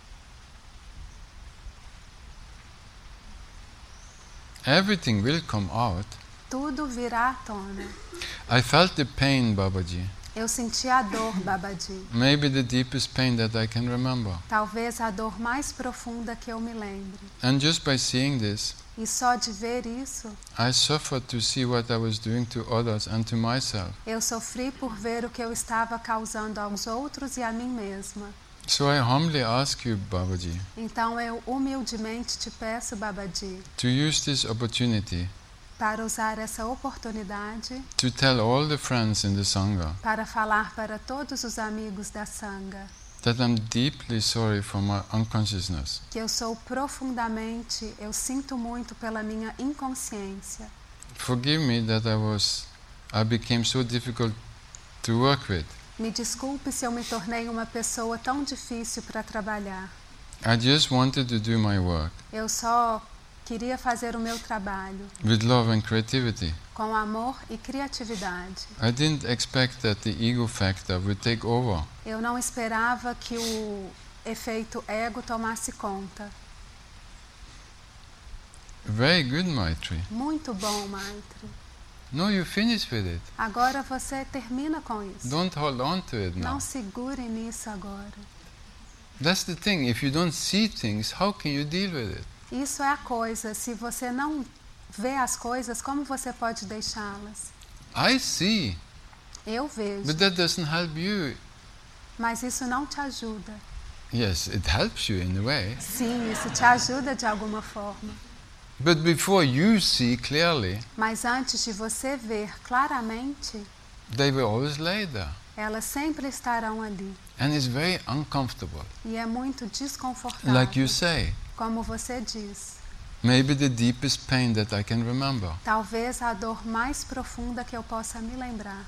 Everything will come out. Tudo virá à tona. I felt the pain, Babaji. Eu senti a dor, Babaji. Maybe the deepest pain that I can remember. Talvez a dor mais profunda que eu me lembre. And just by seeing this, E só de ver isso, I suffered to see what I was doing to others and to myself. eu sofri por ver o que eu estava causando aos outros e a mim mesma. So I humbly ask you, Babaji, Então eu humildemente te peço, Babaji, to use this opportunity para usar essa oportunidade to tell all the friends in the Sangha para falar para todos os amigos da Sangha that I'm deeply sorry for my unconsciousness. que eu eu sinto muito pela minha inconsciência. Forgive me that I became so difficult to work with. Me desculpe se eu me tornei uma pessoa tão difícil para trabalhar. I just wanted to do my work Eu só queria fazer o meu trabalho with love and creativity. com amor e criatividade. I didn't expect that the ego factor would take over. Eu não esperava que o efeito ego tomasse conta. Very good, Maitri. Muito bom, Maitri. No, you finish with it. Agora você termina com isso. Don't hold on to it now. Não segure nisso agora. That's the thing. If you don't see things, how can you deal with it? Isso é a coisa. Se você não vê as coisas, como você pode deixá-las? I see, Eu vejo. but that doesn't help you. Mas isso não te ajuda. Yes, it helps you in a way. Sim, isso te ajuda de alguma forma. But before you see clearly, Mas antes de você ver claramente, they will always lay there. elas sempre estarão ali. And it's very uncomfortable. E é muito desconfortável. Like you say, Como você diz. maybe the deepest pain that I can remember. Talvez a dor mais profunda que eu possa me lembrar.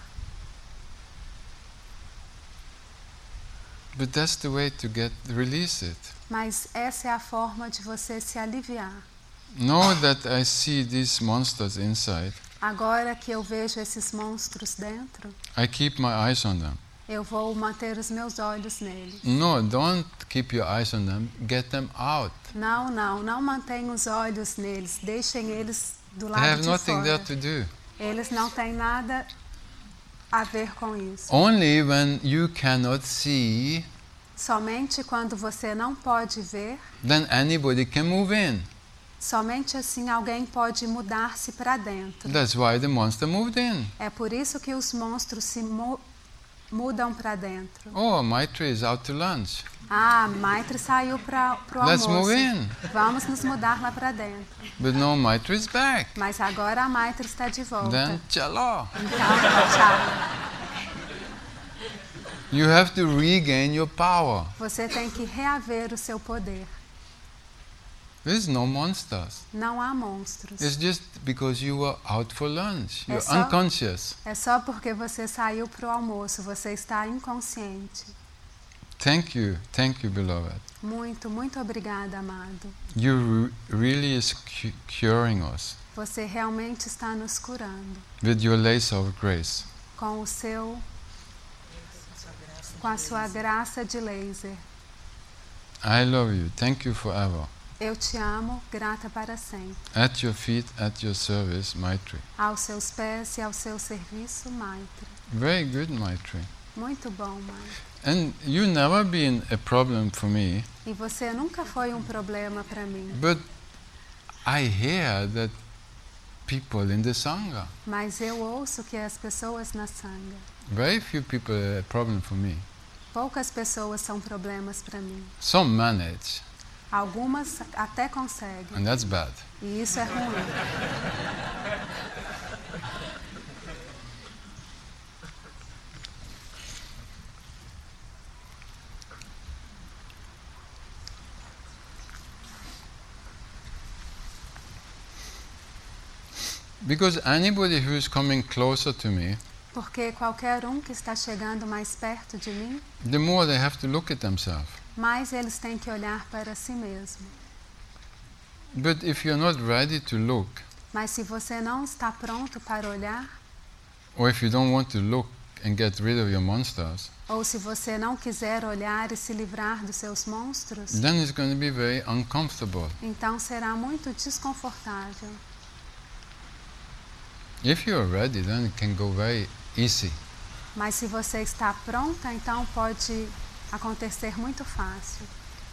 But that's the way to release it. Mas essa é a forma de você se aliviar. Know that I see these monsters inside. Agora que eu vejo esses monstros dentro, I keep my eyes on them. eu vou manter os meus olhos neles. No, don't keep your eyes on them. Get them out. Não mantenha os olhos neles. Deixem eles do They lado have de nothing there fora. to do. Eles não têm nada a ver com isso. Only when you cannot see, Somente quando você não pode ver, then anybody can move in. somente assim alguém pode mudar-se para dentro. That's why the monster moved in. É por isso que os monstros se mudam para dentro. Oh, Maitri is out to lunch. Ah, Maitri saiu para o Let's almoço. move in. Vamos nos mudar lá para dentro. But no, Maitri is back. Mas agora a Maitri está de volta. Then chalo. Então, tchau. You have to regain your power. Você tem que reaver o seu poder. There's no monsters. Não há monstros. It's just because you were out for lunch. You're só- unconscious. É só porque você saiu para o almoço. Você está inconsciente. Thank you, beloved. Muito, muito obrigada, amado. You really is curing us Você realmente está nos curando with your lace of grace. com com a sua graça de laser. I love you. Thank you forever. Eu te amo, grata para sempre. At your feet, at your service, Maitri. Aos seus pés e ao seu serviço, Maitri. Very good, Maitri. Muito bom, Mike. And you never been a problem for me, E você nunca foi um problema para mim. but I hear that people in the Sangha, Mas eu ouço que as pessoas na Sangha, very few people are a problem for me. poucas pessoas são problemas para mim. Some manage, Algumas até conseguem. and that's bad. E isso é ruim. Because anybody who is coming closer to me, Porque qualquer que está chegando mais perto de mim, the more they have to look at themselves. mais eles têm que olhar para si mesmo. But if you're not ready to look, Mas se você não está pronto para olhar, or if you don't want to look and get rid of your monsters, ou se você não quiser olhar e se livrar dos seus monstros, then it's going to be very uncomfortable. então será muito desconfortável. If you're ready, then it can go very easy. Mas se você está pronta, então pode acontecer muito fácil.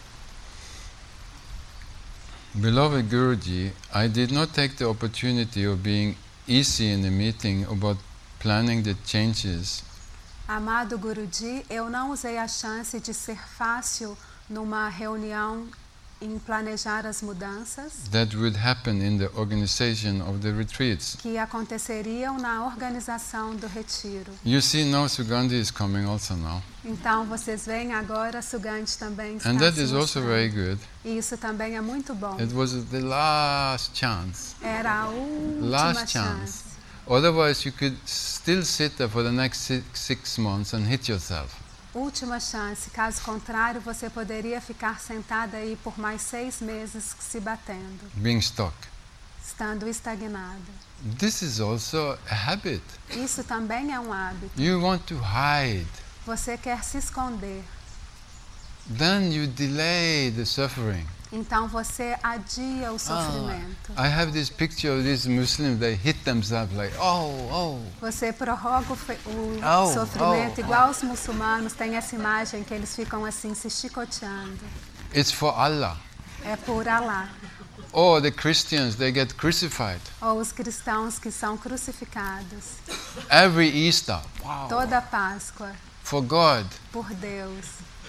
Beloved Guruji, I did not take the opportunity of being easy in the meeting about planning the changes Amado Guruji, eu não usei a chance de ser fácil numa reunião em planejar as mudanças that would happen in the organization of the retreats. que aconteceriam na organização do retiro. You see now Sugandhi is coming also now. Então vocês veem agora, Sugandhi também está And that se is also mostrando. very good. E isso também é muito bom. It was the last chance. Era a última Last chance. chance. Otherwise you could still sit there for the next 6 months and hit yourself. Última chance, caso contrário, você poderia ficar sentada aí por mais 6 meses se batendo, Being stuck. estando estagnada. This is also a habit. Isso também é um hábito. You want to hide. Você quer se esconder, Then you delay the suffering. então você adia o sofrimento. I have this picture of these Muslims, they hit themselves like, oh. Você prorroga o Oh, sofrimento, oh, igual os muçulmanos têm essa imagem que eles ficam assim se chicoteando. It's for Allah. É por Alá. Or the Christians, they get crucified. Ou os cristãos que são crucificados. Every Easter. Wow. Toda Páscoa, For God. por Deus.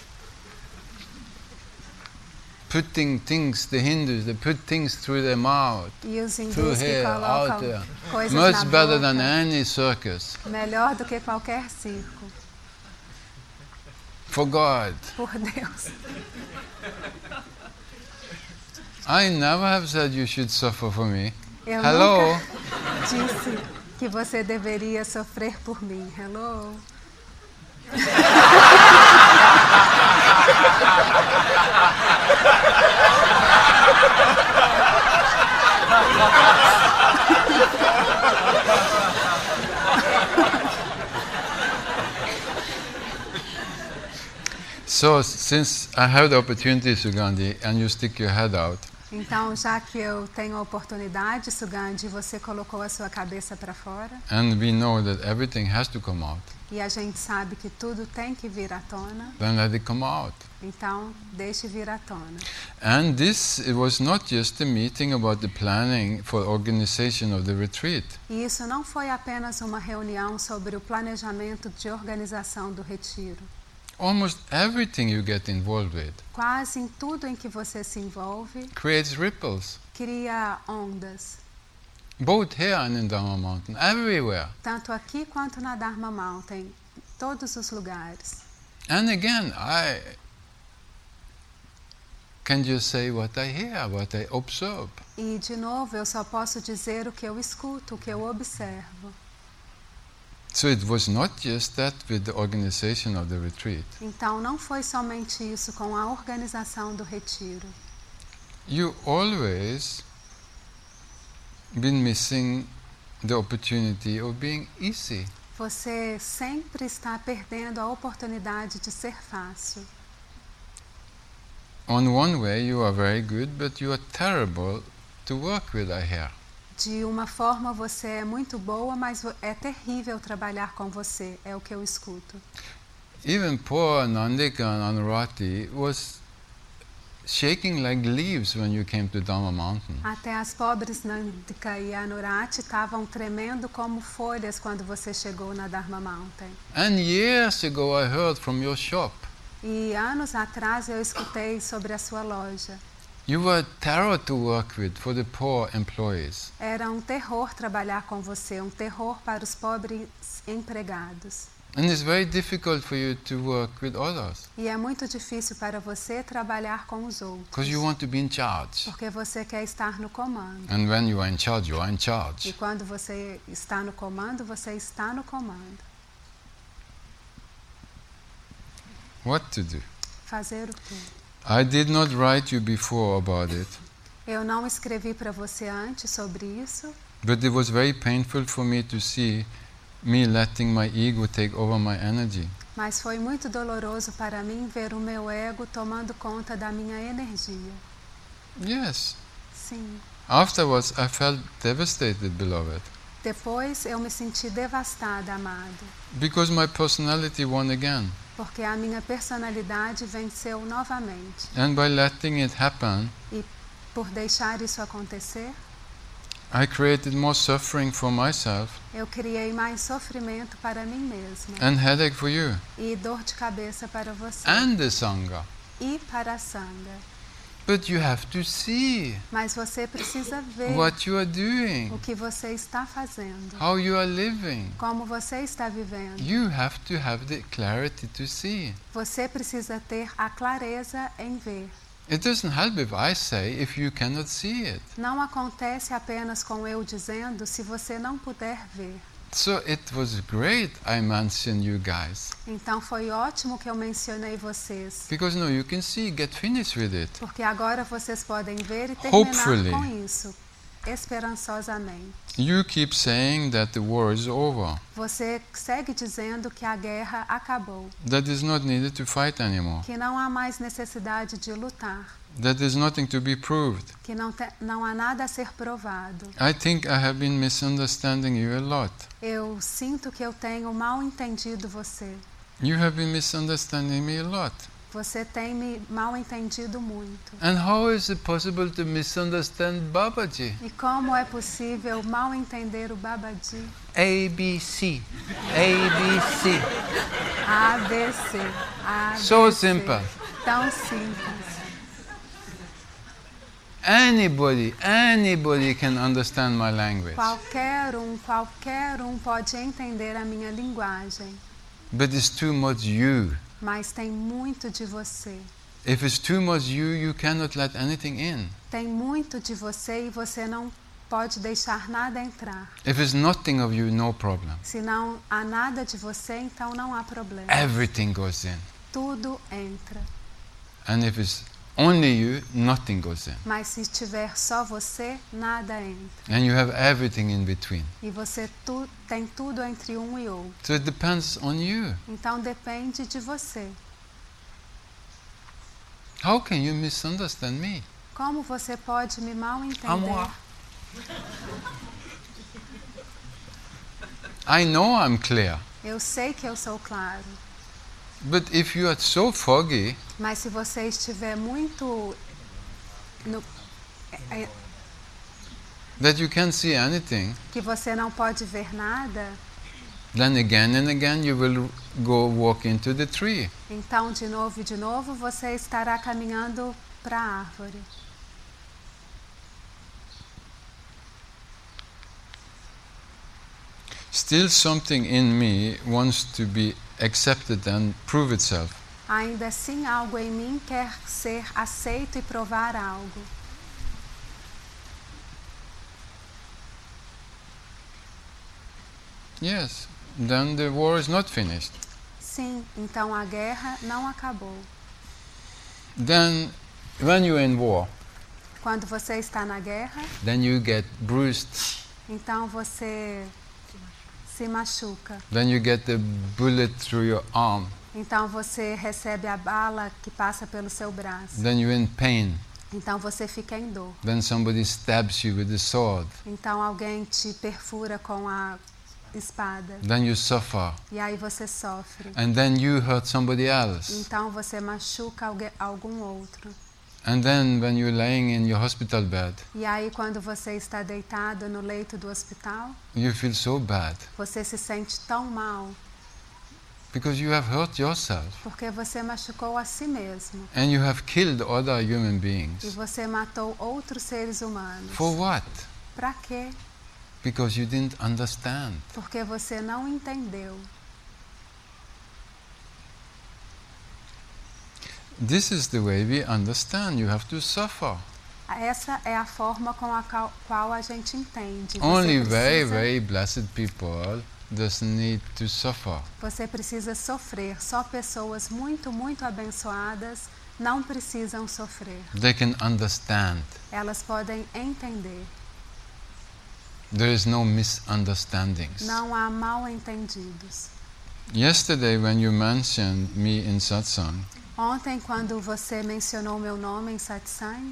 Putting things, the Hindus, they put things through their mouth. E os Through hindus que here, out colocam there. coisas Much na better boca, than any circus. melhor do que qualquer circo. For God. Por Deus. I never have said you should suffer for me. Eu Hello? nunca disse que você deveria sofrer por mim. Hello? So, since I have the opportunity, Sugandhi, and you stick your head out, Então, já que eu tenho a oportunidade, Sugandhi, você colocou a sua cabeça para fora and we know that everything has to come out, e a gente sabe que tudo tem que vir à tona, then let it come out. então deixe vir à tona. And this, it was not just a meeting about the planning for organization of the retreat. E isso não foi apenas uma reunião sobre o planejamento de organização do retiro. Almost everything you get involved with Quase em tudo em que você se envolve, creates ripples, cria ondas, both here and in Dharma Mountain, everywhere. tanto aqui quanto na Dharma Mountain, em todos os lugares. And again, I can just say what I hear, what I observe. E, de novo, eu só posso dizer o que eu escuto, o que eu observo. So it was not just that with the organization of the retreat. Então, não foi somente isso com a organização do retiro. You always been missing the opportunity of being easy. Você sempre está perdendo a oportunidade de ser fácil. On one way you are very good, but you are terrible to work with, I hear. De uma forma você é muito boa, mas é terrível trabalhar com você, é o que eu escuto. even poor Nandika and Anuruddha was shaking like leaves when you came to Dhamma Mountain. Até as pobres Nandika e Anurati estavam tremendo como folhas quando você chegou na Dharma Mountain. And years ago I heard from your shop. E anos atrás eu escutei sobre a sua loja. You were a terror to work with for the poor employees. Era um terror trabalhar com você, um terror para os pobres empregados. And it's very difficult for you to work with others E é muito difícil para você trabalhar com os outros. because you want to be in charge. Porque você quer estar no comando. And when you are in charge, you are in E charge. quando você está no comando, você está no comando. What to do? Fazer o quê? I did not write you before about it, Eu não escrevi para você antes sobre isso, but it was very painful for me to see me letting my ego take over my energy. mas foi muito doloroso para mim ver o meu ego tomando conta da minha energia. Yes. Sim. Afterwards, I felt devastated, beloved, Depois eu me senti devastada, amado, because my personality won again. porque a minha personalidade venceu novamente. And by letting it happen, E por deixar isso acontecer, I created more suffering for myself eu criei mais sofrimento para mim mesma and headache for you e dor de cabeça para você and the Sangha. e para a Sangha. But you have to see Mas você precisa ver what you are doing, o que você está fazendo, how you are living. como você está vivendo. You have to have the clarity to see. Você precisa ter a clareza em ver. It doesn't help if I say if you cannot see it. Não acontece apenas com eu dizendo se você não puder ver. So it was great I mentioned you guys. Então foi ótimo que eu mencionei vocês, Because no, you can see, get finished with it. porque agora vocês podem ver e Hopefully. terminar com isso, esperançosamente. You keep saying that the war is over, Você segue dizendo que a guerra acabou, that is not needed to fight anymore, que não há mais necessidade de lutar, that there's nothing to be proved. que não há nada a ser provado. I think I have been misunderstanding you a lot. Eu sinto que eu tenho mal entendido você. You have been misunderstanding me a lot. Você tem me mal entendido muito. And how is it possible to misunderstand Babaji? E como é possível mal entender o Babaji? ABC. ABC. ABC. ABC. So simple. Tão simples. Anybody can understand my language. Qualquer um pode entender a minha linguagem. But it's too much you. Mas tem muito de você. If it's too much you, you cannot let anything in. Tem muito de você e você não pode deixar nada entrar. If it's nothing of you, no problem. Se não há nada de você, então não há problema. Everything goes in. Tudo entra. And if it's only you, nothing goes in. Mas se tiver só você, nada entra. And you have everything in between. E você tem tudo entre um e outro. So it depends on you. Então depende de você. How can you misunderstand me? Como você pode me mal entender? Amor. I know I'm clear. Eu sei que eu sou claro. But if you are so foggy, Mas se você estiver muito that you can't see anything, que você não pode ver nada, then again and again you will go walk into the tree. então de novo você estará caminhando para a árvore. Still something in me wants to be accepted and prove itself. Ainda assim, algo em mim quer ser aceito e provar algo. Yes, then the war is not finished. Sim, então a guerra não acabou. Then when you're in war, Quando você está na guerra, then you get bruised, então você se machuca. then you get the bullet through your arm, Então você recebe a bala que passa pelo seu braço. then you're in pain, Então você fica em dor. then somebody stabs you with a sword, Então alguém te perfura com espada. Then you suffer. E aí você sofre. And then you hurt somebody else. Então você machuca algum outro. And then when you're lying in your hospital bed, E aí quando você está deitado no leito do hospital, you feel so bad você se sente tão mal because you have hurt yourself porque você machucou a si mesmo. and you have killed other human E beings. você matou outros seres humanos. For what? Pra quê? Because you didn't understand. Porque você não entendeu. This is the way we understand. You have to suffer. Essa é a forma com a qual a gente entende. Only very blessed people doesn't need to suffer. Você precisa sofrer. Só pessoas muito, muito abençoadas não precisam sofrer. They can understand. Elas podem entender. There is no misunderstandings. Não há mal-entendidos. Yesterday when you mentioned me in satsang, Ontem, quando você mencionou meu nome em satsang,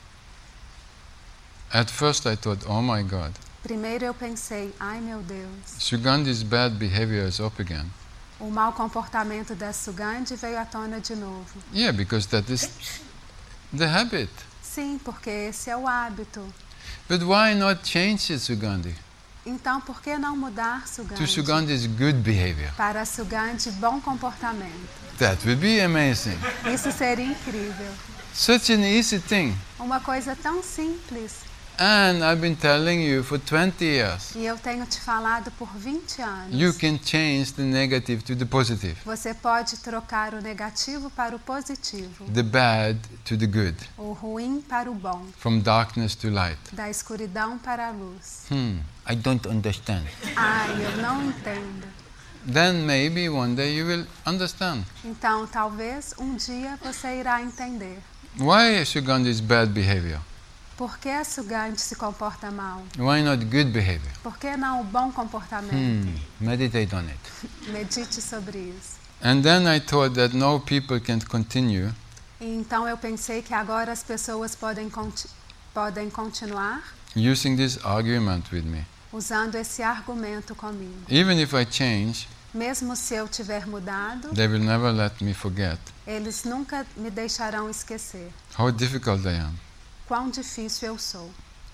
at first I thought, oh my God, primeiro eu pensei, ai meu Deus, Sugandhi's bad behavior is up again. o mau comportamento da Sugandhi veio à tona de novo. Yeah, because that is the habit. Sim, porque esse é o hábito. But why not change it, Sugandhi? Então, por que não mudar To Sugandhi Sugandhi's good behavior. para Sugandhi bom comportamento? That would be amazing. Isso seria incrível. Such an easy thing. Uma coisa tão simples. And I've been telling you for 20 years. E eu tenho te falado por 20 anos. You can change the negative to the positive. Você pode trocar o negativo para o positivo. The bad to the good. O ruim para o bom. From darkness to light. Da escuridão para a luz. I don't understand. Ai, eu não entendo. Then maybe one day you will understand. Então, talvez um dia você irá entender. Why Sugandhi's bad behavior? Por que a Sugandhi se comporta mal? Why not good behavior? Por que não o bom comportamento? Meditate on it. Medite sobre isso. And then I thought that now people can continue E então eu pensei que agora as pessoas podem continuar using this argument with me. usando esse argumento comigo. Even if I change, Mesmo se eu tiver mudado, they will never let me forget eles nunca me deixarão esquecer how difficult I am. quão difícil eu sou.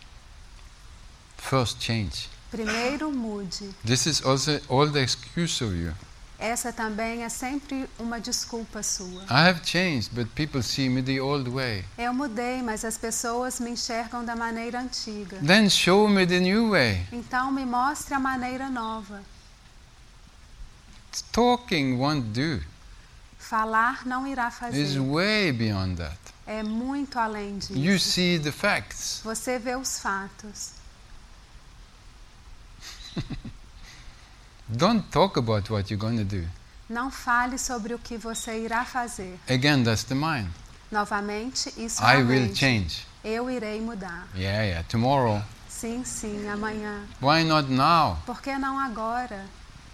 First, change. Primeiro, mude. This is also all the excuse of you. Essa também é sempre uma desculpa sua. I have changed, but people see me the old way. Eu mudei, mas as pessoas me enxergam da maneira antiga. Then show me the new way. Então me mostre a maneira nova. Talking won't do. Falar não irá It's fazer. way beyond that. É muito além disso. You see the facts. Você vê os fatos. Don't talk about what you're going to do. Não fale sobre o que você irá fazer. Again, that's the mind. Novamente, isso é I a will mente. change. Eu irei mudar. Yeah, tomorrow. Sim, sim, amanhã. Why not now? Por que não agora?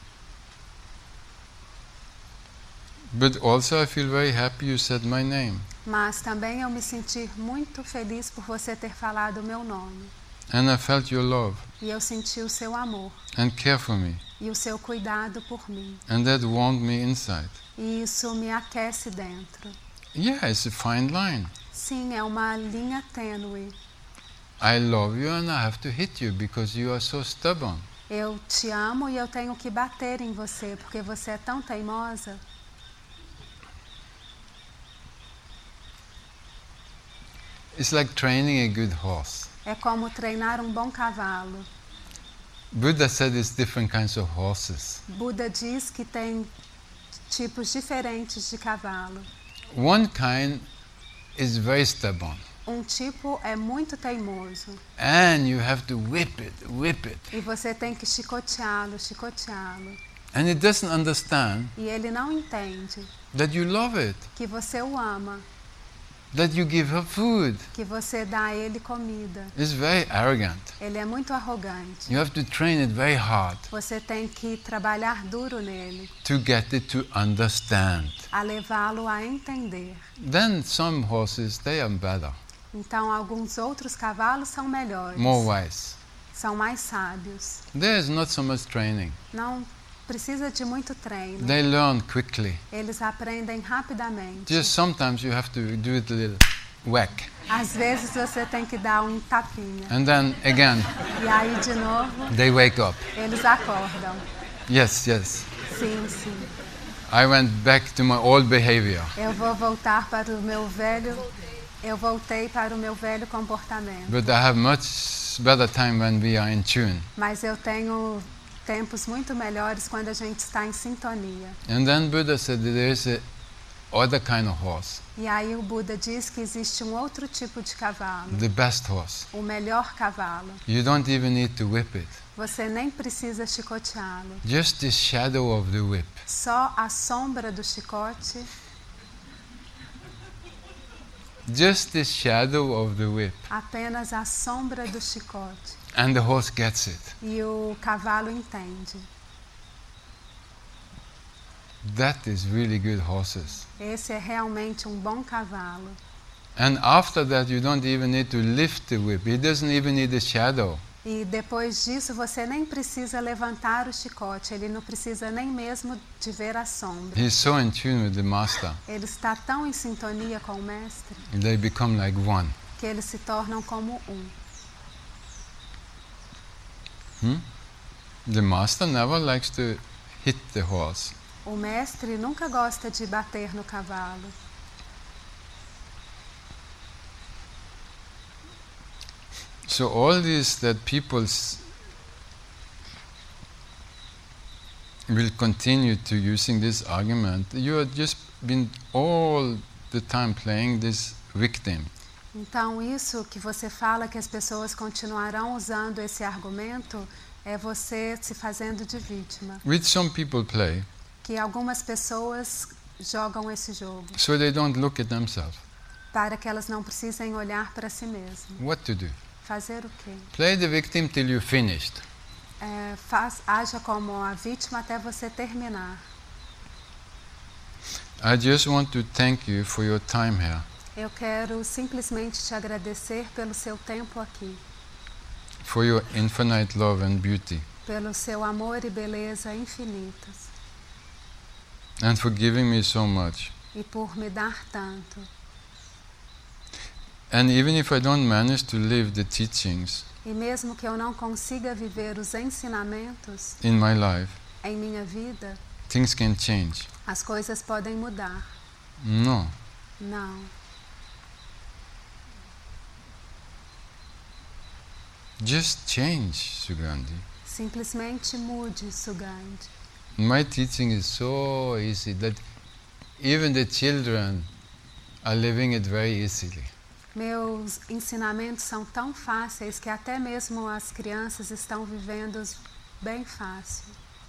But also I feel very happy you said my name. Mas também eu me senti muito feliz por você ter falado o meu nome. And I felt your love E eu senti o seu amor and care for me. e o seu cuidado por mim. And that warmed me inside. E isso me aquece dentro. Yeah, it's a fine line. Sim, é uma linha tênue. I love you and I have to hit you because you are so stubborn. Eu te amo e eu tenho que bater em você porque você é tão teimosa. It's like training a good horse. É como treinar um bom cavalo. Buddha said it's different kinds of horses. Buda diz que tem tipos diferentes de cavalo. One kind is very stubborn. Um tipo é muito teimoso And you have to whip it. e você tem que chicoteá-lo, chicoteá-lo. And it doesn't understand E ele não entende that you love it, que você o ama, that you give her food. que você dá a ele comida. It's very arrogant. Ele é muito arrogante. You have to train it very hard Você tem que trabalhar duro nele, to get it to understand. a levá-lo a entender. Then some horses, they are better, Então, alguns outros cavalos são melhores, more wise. são mais sábios. There is not so much training. Não precisa de muito treino. They learn quickly. Eles aprendem rapidamente. Just sometimes you have to do it a little whack. Às vezes você tem que dar um tapinha. And then again, E aí, de novo, they wake up. eles acordam. Yes, yes. Sim, sim. I went back to my old behavior. Eu vou voltar para o meu velho... Eu voltei para o meu velho comportamento. But I have much better time when we are in tune. Mas eu tenho tempos muito melhores quando a gente está em sintonia. And then Buddha said that there is a other kind of horse, E aí o Buda diz que existe um outro tipo de cavalo, the best horse. o melhor cavalo. You don't even need to whip it. Você nem precisa chicoteá-lo. Just the shadow of the whip. Só a sombra do chicote, Just the shadow of the whip. apenas a sombra do chicote. And the horse gets it. E o cavalo entende. That is really good horses. Esse é realmente um bom cavalo. And after that you don't even need to lift the whip. He doesn't even need the shadow. E depois disso você nem precisa levantar o chicote, ele não precisa nem mesmo de ver a sombra. He's so in tune with the master. Ele está tão em sintonia com o mestre They become like one. que eles se tornam como The master never likes to hit the horse. O mestre nunca gosta de bater no cavalo. So all this that people will continue to using this argument, you have just been all the time playing this victim. Então isso que você fala que as pessoas continuarão usando esse argumento é você se fazendo de vítima. Which some people play, Que algumas pessoas jogam esse jogo so they don't look at themselves. para que elas não precisem olhar para si mesmas. What to do? Fazer o quê? Play the victim till you're finished. Haja como a vítima até você terminar. I just want to thank you for your time here. Eu quero simplesmente te agradecer pelo seu tempo aqui, For your infinite love and beauty. pelo seu amor e beleza infinitos And for giving me so much. e por me dar tanto. And even if I don't manage to live the teachings E mesmo que eu não consiga viver os ensinamentos in my life, em minha vida, things can change. as coisas podem mudar. No. Não. Just change, Sugandhi. Simplesmente mude, Sugandhi. My teaching is so easy that even the children are living it very easily. Meus ensinamentos são tão fáceis que até mesmo as crianças estão vivendo-os bem fácil.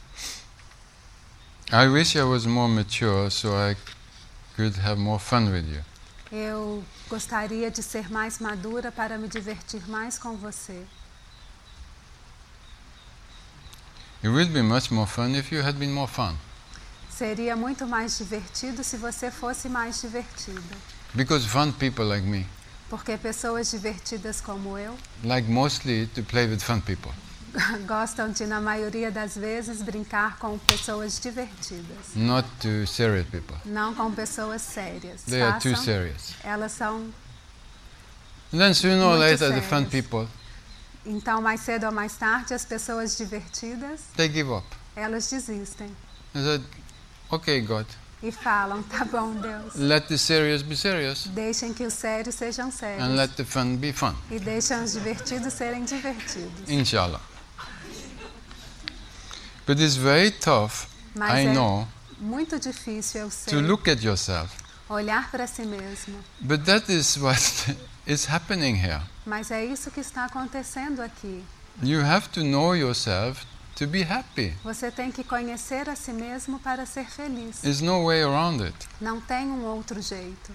I wish I was more mature so I could have more fun with you. Eu gostaria de ser mais madura para me divertir mais com você. It would be much more fun if you had been more fun. Seria muito mais divertido se você fosse mais divertida. Because fun people like me Porque pessoas divertidas como eu like mostly to play with fun people. gostam de, na maioria das vezes, brincar com pessoas divertidas. Not to serious people. Não com pessoas sérias. They are too Façam- serious. Elas são... And then sooner or Muito later the fun sérias. people, Então, mais cedo ou mais tarde, as pessoas divertidas, they give up. elas desistem. I said, okay God, E falam, tá bom, Deus. let the serious be serious Deixem que os sérios sejam and sérios. let the fun be fun. E deixem os divertidos serem divertidos. Inshallah. But it's very tough, Mas I é know, muito difícil, eu sei, to look at yourself. olhar para si mesmo. But that is what is happening here. Mas é isso que está acontecendo aqui. You have to know yourself to be happy. Você tem que conhecer a si mesmo para ser feliz. There's no way around it. Não tem um outro jeito.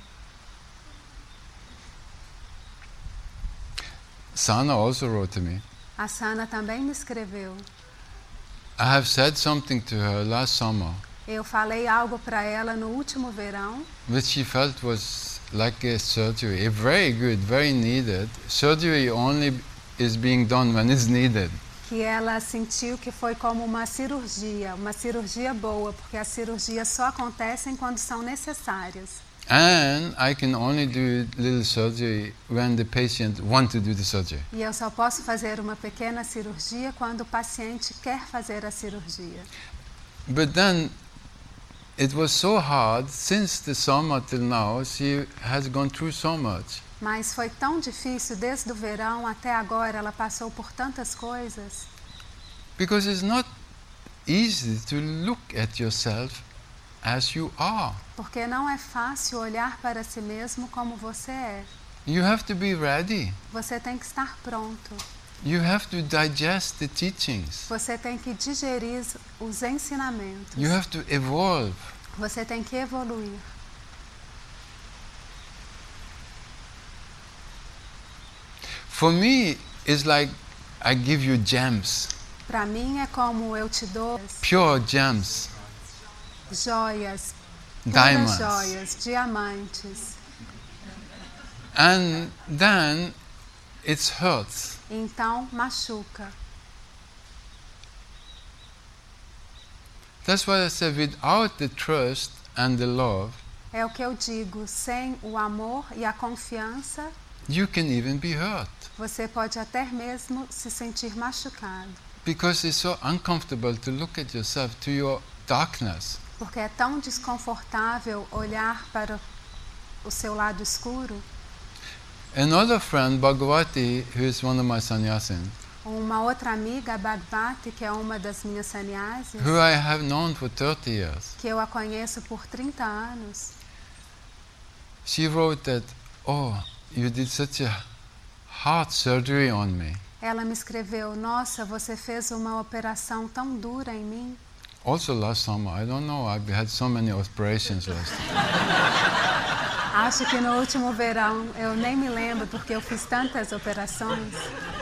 Sana also wrote to me. A Sana também me escreveu. I have said something to her last summer Eu falei algo para ela no último verão, which she felt was like a surgery, a very good, very needed surgery only is being done when it's needed. que ela sentiu que foi como uma cirurgia boa, porque as cirurgias só acontecem quando são necessárias. And I can only do little surgery when the patient wants to do the surgery. E eu só posso fazer uma pequena cirurgia quando o paciente quer fazer a cirurgia. But then it was so hard, since the summer till now, she has gone through so much. Mas foi tão difícil desde o verão até agora, ela passou por tantas coisas. Because it's not easy to look at yourself as you are. Porque não é fácil olhar para si mesmo como você é. You have to be ready. Você tem que estar pronto. You have to digest the teachings. Você tem que digerir os ensinamentos. You have to evolve. Você tem que evoluir. For me, it's like I give you gems, Para mim é como eu te dou pure gems, joias, puras diamonds. joias, diamantes. And then it hurts. Então machuca. That's why I said without the trust and the love, É o que eu digo, sem o amor e a confiança, you can even be hurt. você pode até mesmo se sentir machucado. Because it's so uncomfortable to look at yourself, to your darkness. Porque é tão desconfortável olhar para o seu lado escuro. Another friend, Bhagavati, who is one of my sannyasin, Uma outra amiga, a Bhagavati, que é uma das minhas sannyasis, who I have known for 30 years, que eu a conheço por 30 anos, she wrote that, oh, you did such a hard surgery on me. ela me escreveu: nossa, você fez uma operação tão dura em mim. Also last summer, I don't know, I've had so many operations last time. Acho que no último verão, eu nem me lembro porque eu fiz tantas operações.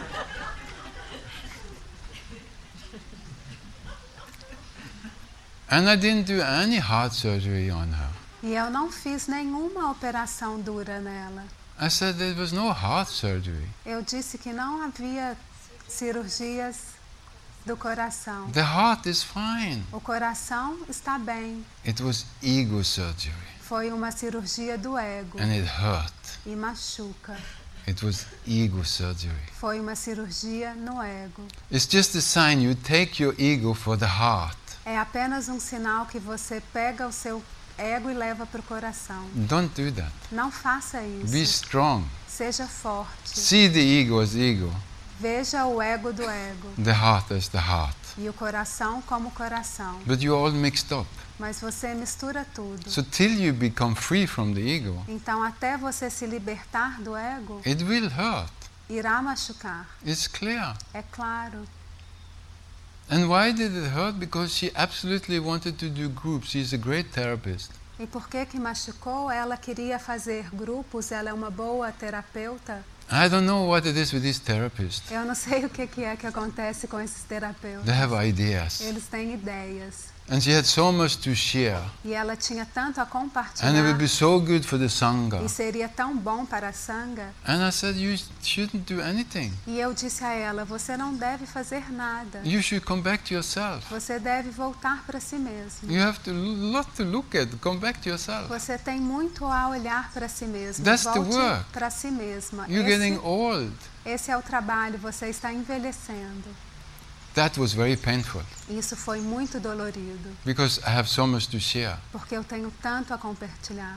And I didn't do any hard surgery on her. E eu não fiz nenhuma operação dura nela. I said there was no heart surgery. Eu disse que não havia cirurgias do coração. The heart is fine. O coração está bem. It was ego surgery. Foi uma cirurgia do ego And it hurt. e machuca. It was ego surgery. Foi uma cirurgia no ego. It's just a sign you take your ego for the heart. É apenas um sinal que você pega o seu ego e leva para o coração. Don't do that. Não faça Be isso. strong. Seja forte. See the ego as ego. Veja o ego do ego The heart as the heart. e o coração como coração. But you're all mixed up. Mas você mistura tudo. So till you become free from the ego, Então, até você se libertar do ego, it will hurt. irá machucar. It's clear. É claro. And why did it hurt? Because she absolutely wanted to do groups. She's a great therapist. E por que machucou? Ela queria fazer grupos, ela é uma boa terapeuta. I don't know what it is with these therapists. Eu não sei o que é que acontece com esses terapeutas. They have ideas. Eles têm ideias. And she had so much to share. E ela tinha tanto a And it compartilhar. would be so good for the Sangha. E seria tão bom para a Sangha. And I said, you shouldn't do anything. E eu disse a ela: você não deve fazer nada. You should come back to yourself. Você deve voltar para si mesmo. You have to lot to look at. Come back to yourself. Você tem muito a olhar para si mesmo. That's the Volte work. para si mesma. You're getting old. Esse é o trabalho, você está envelhecendo. That was very painful Isso foi muito dolorido, because I have so much to share. porque eu tenho tanto a compartilhar.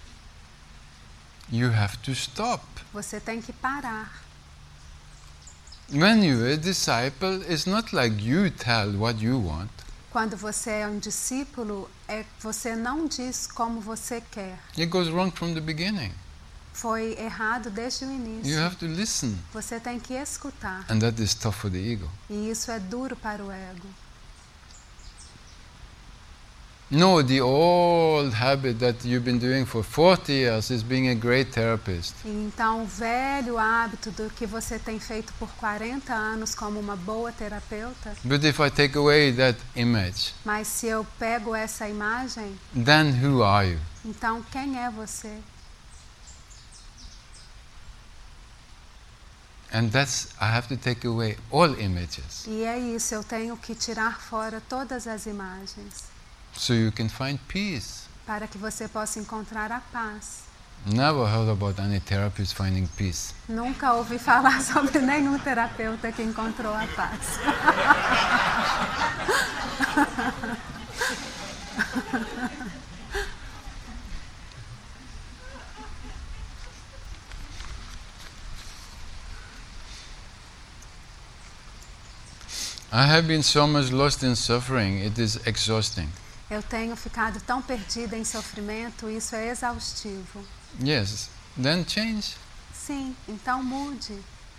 You have to stop. Você tem que parar. When you're a disciple, it's not like you tell what you want. Quando você é um discípulo, você não diz como você quer. It goes wrong from the beginning. Foi errado desde o You início. have to listen. Você tem que escutar. And that is tough for the ego. E isso é duro para o ego. No, the old habit that you've been doing for 40 years is being a great therapist. E então, o velho hábito do que você tem feito por 40 anos como uma boa terapeuta, But if I take away that image, mas se eu pego essa imagem, then who are you? então quem é você? And I have to take away all images E é isso, eu tenho que tirar fora todas as imagens so you can find peace. para que você possa encontrar a paz. Never heard about any therapist finding peace. Nunca ouvi falar sobre nenhum terapeuta que encontrou a paz. I have been so much lost in suffering, it is exhausting. Eu tenho ficado tão perdida em sofrimento, isso é exaustivo. Yes, then change. Sim, então mude.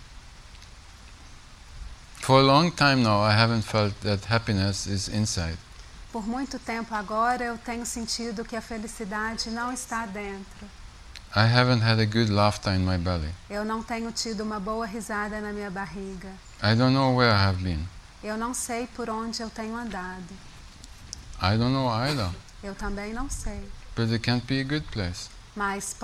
For a long time now, I haven't felt that happiness is inside. Por muito tempo agora eu tenho sentido que a felicidade não está dentro. I haven't had a good laughter in my belly. Eu não tenho tido uma boa risada na minha barriga. I don't know where I have been. Eu não sei por onde eu tenho andado. I don't know either. Eu também não sei. But it can't be a good place. Mas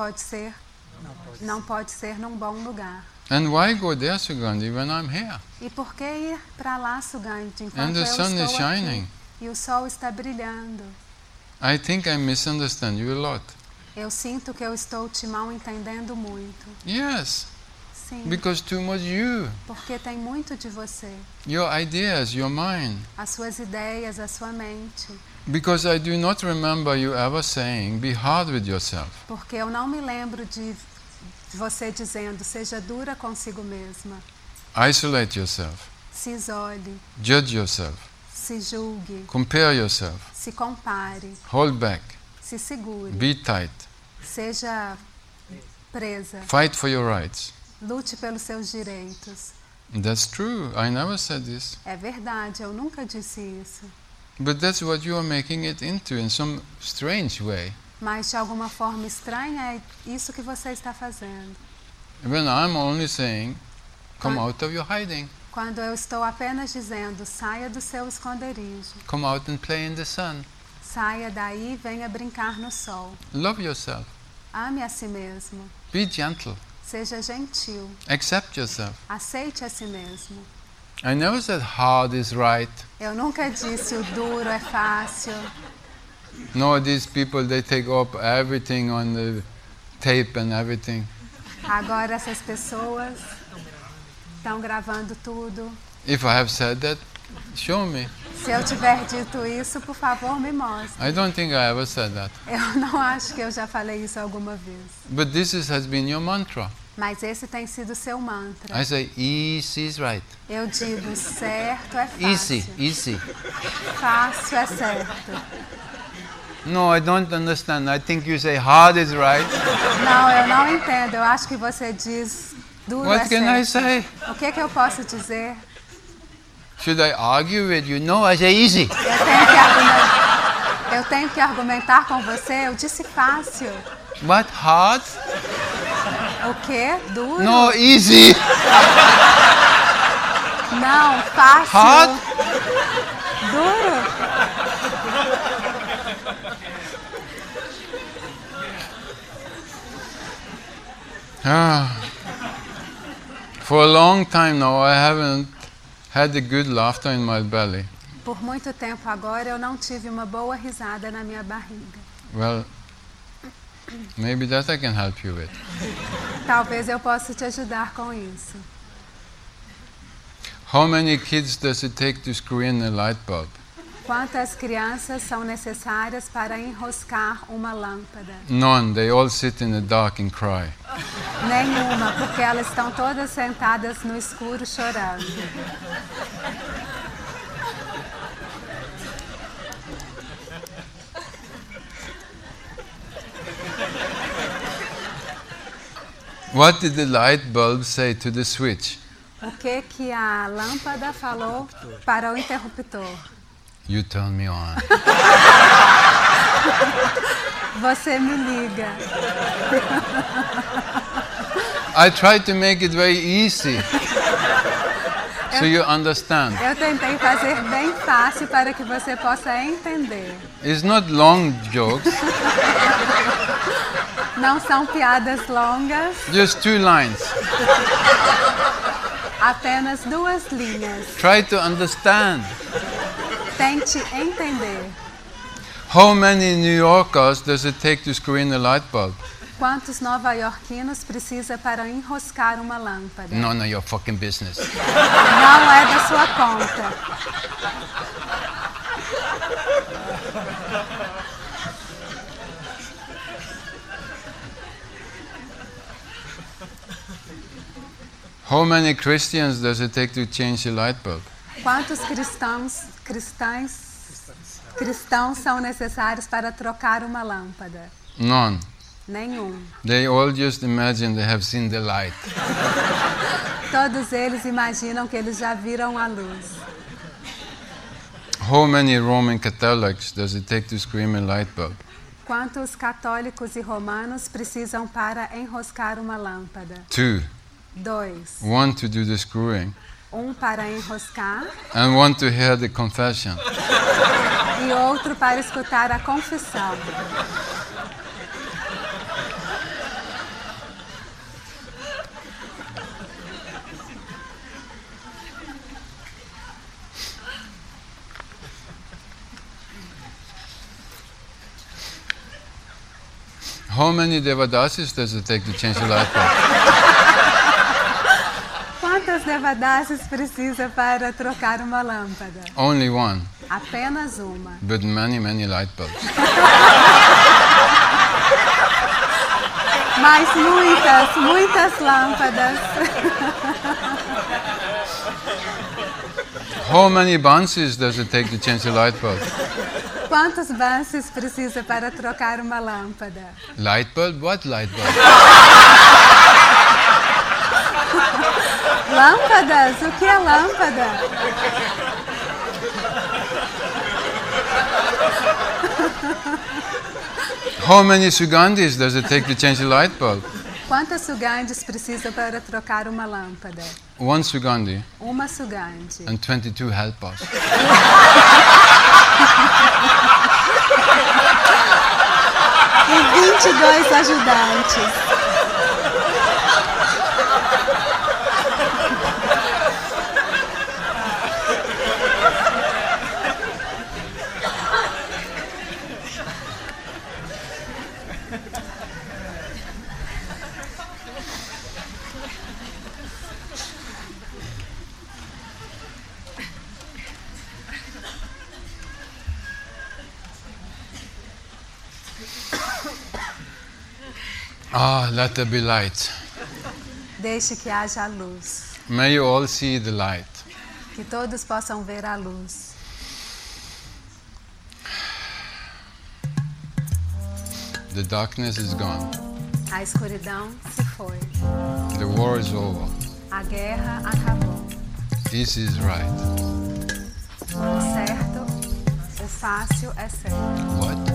não pode ser num bom lugar. And why go there, Sugandhi, when I'm here? E por que ir para lá, Sugandhi, And enquanto the eu sun is estou shining. aqui? E o sol está brilhando. I think I misunderstand you a lot. Eu sinto que eu estou te mal entendendo muito. Yes, Sim, because too much you. porque tem muito de você. Your ideas, your mind. As suas ideias, a sua mente. Because I do not remember you ever saying, be hard with yourself. Porque eu não me lembro de você dizendo, seja dura consigo mesma. Isolate yourself. Se isole, Judge yourself. se julgue, Compare yourself. se compare, Hold back. se segure, Be tight. seja presa, Fight for your rights. lute pelos seus direitos. That's true. I never said this. É verdade, eu nunca disse isso. But that's what you are making it into in some strange way. Mas de alguma forma estranha é isso que você está fazendo. When I'm only saying, come Quando- out of your hiding. Quando eu estou apenas dizendo, saia do seu esconderijo, Come out and play in the sun. saia daí e venha brincar no sol. Love yourself. Ame a si mesmo, Be gentle. seja gentil, Accept yourself. aceite a si mesmo. I never said hard is right. Eu nunca disse o duro é fácil. No, these people, they take up everything on the tape and everything. Agora essas pessoas estão gravando tudo. If I have said that, show me. Se eu tiver dito isso, por favor, me mostre. I don't think I ever said that. Eu não acho que eu já falei isso alguma vez. But has been your mantra. Mas esse tem sido seu mantra. I say, easy is right. Eu digo, certo é fácil. Easy. Fácil é certo. No, I don't understand. I think you say hard is right. Não, eu não entendo. Eu acho que você diz duro What é can I certo. say? O que eu posso dizer? Should I argue with you? No, I say easy. Eu tenho que argumentar com você? Eu disse fácil. What, hard? O quê? Duro? No, easy. Não, fácil. Hard? Duro? For a long time now, I haven't had a good laughter in my belly. Por muito tempo agora eu não tive uma boa risada na minha barriga. Well, maybe that I can help you with. Talvez eu possa te ajudar com isso. How many kids does it take to screw in a light bulb? Quantas crianças são necessárias para enroscar uma lâmpada? None. They all sit in the dark and cry. Nenhuma, porque elas estão todas sentadas no escuro chorando. What did the light bulb say to the switch? O que a lâmpada falou para o interruptor? You turn me on. Você me liga. I tried to make it very easy so you understand. Eu tentei fazer bem fácil para que você possa entender. It's not long jokes, Não são piadas longas, just 2 lines. Apenas 2 linhas. Try to understand. Tente entender. How many New Yorkers does it take to screw in a light bulb? Quantos nova-iorquinos precisa para enroscar uma lâmpada? None of your fucking business. Não é da sua conta. How many Christians does it take to change a light bulb? Quantos cristãos são necessários para trocar uma lâmpada? None. Nenhum. They all just imagine they have seen the light. Todos eles imaginam que eles já viram a luz. How many Roman Catholics does it take to screw in a light bulb? Quantos católicos e romanos precisam para enroscar uma lâmpada? 2. 2. One to do the screwing, Um para enroscar and one to hear the confession. e outro para escutar a confissão. How many Devadasis does it take to change a light bulb? Quantos devadasis precisa para trocar uma lâmpada? Only one, Apenas uma. but many, many light bulbs. Mas muitas lâmpadas. How many Bansis does it take to change a light bulb? Quantos bansis precisa para trocar uma lâmpada? Light bulb? What light bulb? Lâmpadas? O que é lâmpada? How many Sugandhis does it take to change a light bulb? Quantas sugandhis precisa para trocar uma lâmpada? One Sugandhi Uma sugandhi. and 22 helpers. E 22 ajudantes. Let there be light. Deixe que haja luz. May you all see the light. Que todos possam ver a luz. The darkness is gone. A escuridão se foi. The war is over. A guerra acabou. This is right. O certo, o fácil é certo. What?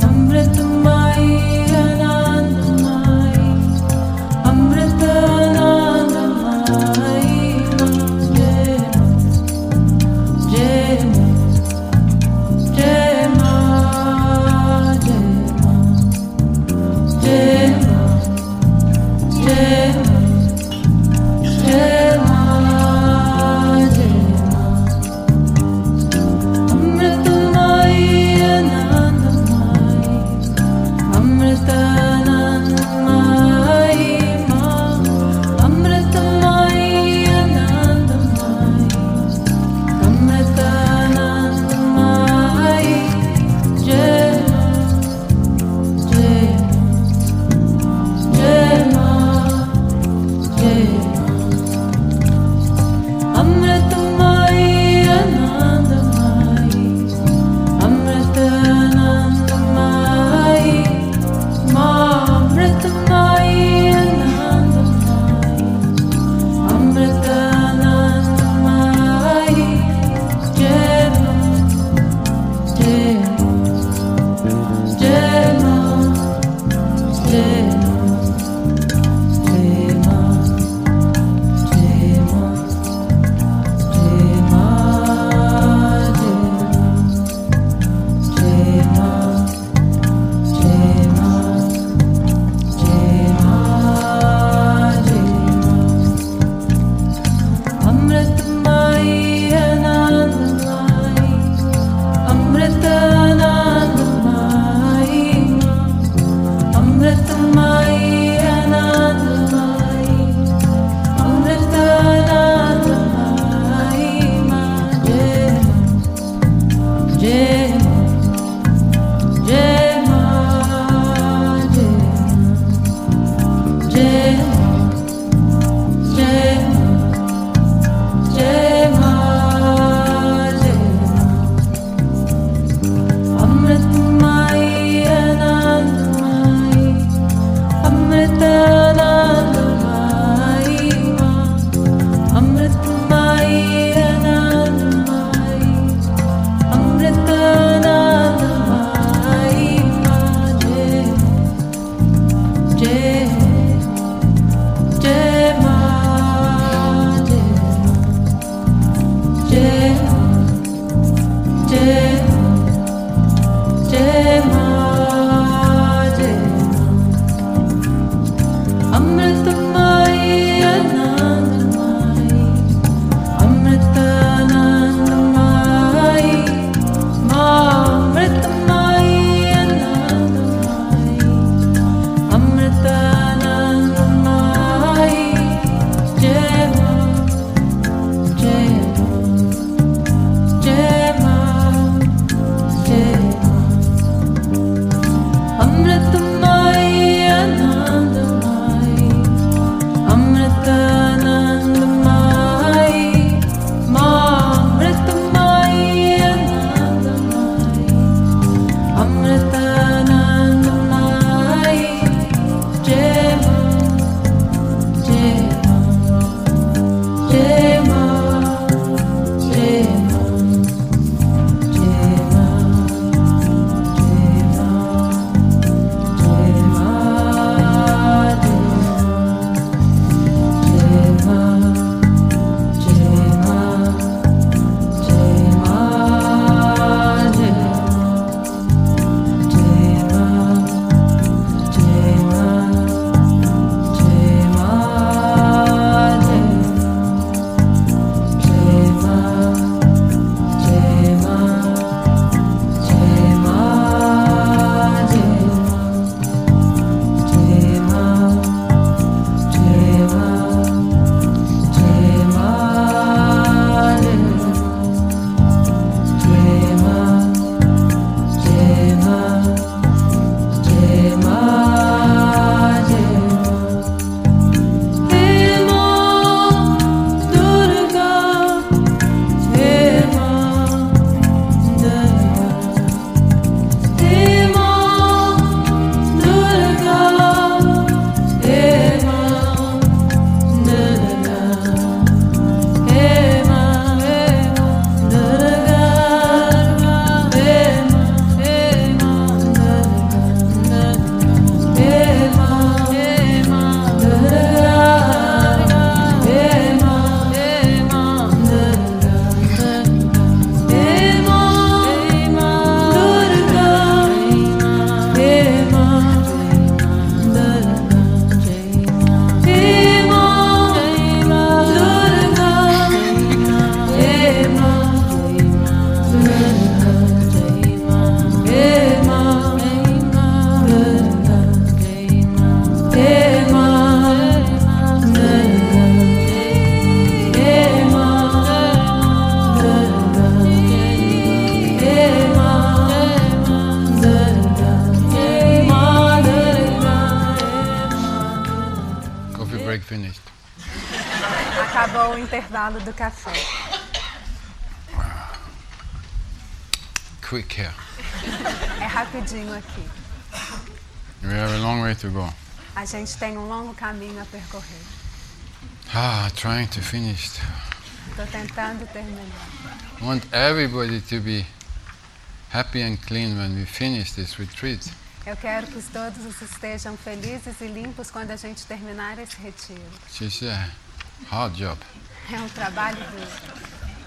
Amrita finished. Acabou o intervalo do café. Quick here. É rapidinho aqui. We have a long way to go. A gente tem um longo caminho a percorrer. Trying to finish. Estou tentando terminar. I want everybody to be happy and clean when we finish this retreat. Eu quero que todos estejam felizes e limpos quando a gente terminar esse retiro. It's a hard job. É um trabalho duro.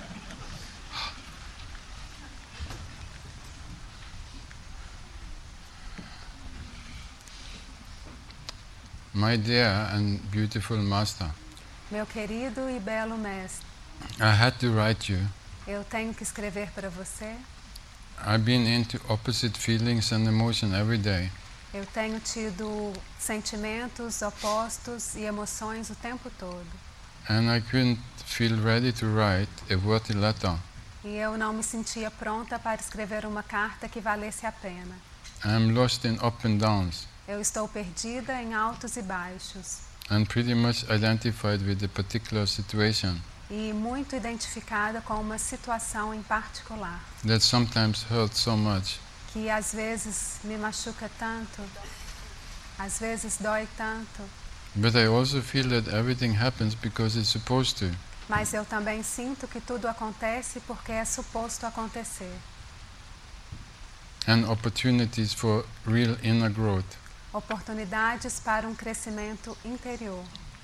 My dear and beautiful master, Meu querido e belo mestre, I had to write you. eu tenho que escrever para você. I've been into opposite feelings and emotion every day. Eu tenho tido sentimentos opostos e emoções o tempo todo. And I couldn't feel ready to write a worthy letter. E eu não me sentia pronta para escrever uma carta que valesse a pena. I'm lost in up and downs Eu estou perdida em altos e baixos. and pretty much identified with a particular situation E muito identificada com uma situação em particular. that sometimes hurts so much. Que às vezes me machuca tanto. Às vezes dói tanto. But I also feel that everything happens because it's supposed to. Mas eu também sinto que tudo acontece porque é suposto acontecer. And opportunities for real inner growth. Oportunidades para um crescimento interior.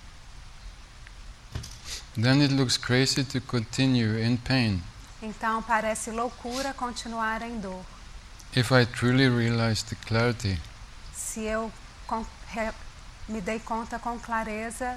Then it looks crazy to continue in pain. Então parece loucura continuar em dor. If I truly realize the clarity Se eu me dei conta com clareza,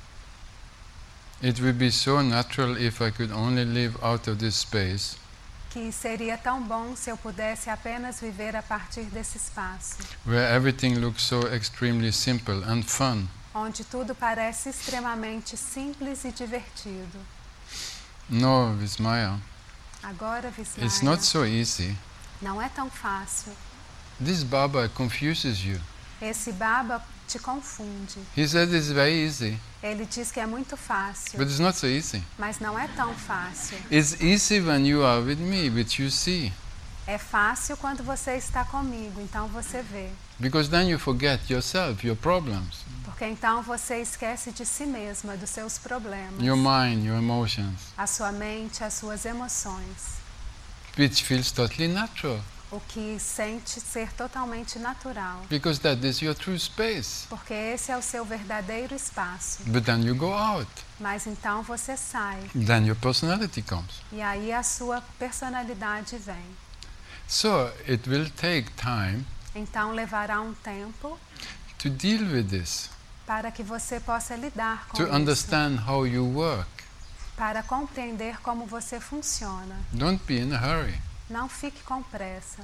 it would be so natural if I could only live out of this space, que seria tão bom se eu pudesse apenas viver a partir desse espaço, where everything looks so extremely simple and fun. onde tudo parece extremamente simples e divertido. No, Vismaya, Agora, Vismaya, it's not so easy. não é tão fácil. This Baba confuses you. Esse Baba te confunde. He said it's very easy, Ele diz que é muito fácil, but it's not so easy. mas não é tão fácil. It's easy when you are with me, which you see, É fácil quando você está comigo, então você vê. because then you forget yourself, your problems, Porque então você esquece de si mesma, dos seus problemas, your mind, your emotions, a sua mente, as suas emoções, which feels totally natural, o que sente ser totalmente natural, because that is your true space. porque esse é o seu verdadeiro espaço. But then you go out, Mas então você sai, then your personality comes. e aí a sua personalidade vem. So it will take time Então levará um tempo to deal with this, para que você possa lidar com to isso, understand how you work. para compreender como você funciona. Don't be in a hurry. Não fique com pressa.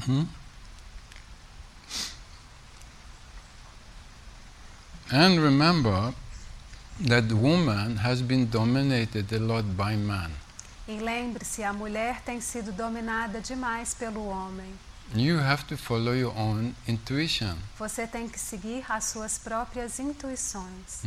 And remember that woman has been dominated a lot by man. E lembre-se, a mulher tem sido dominada demais pelo homem. You have to follow your own intuition. Você tem que seguir as suas próprias intuições.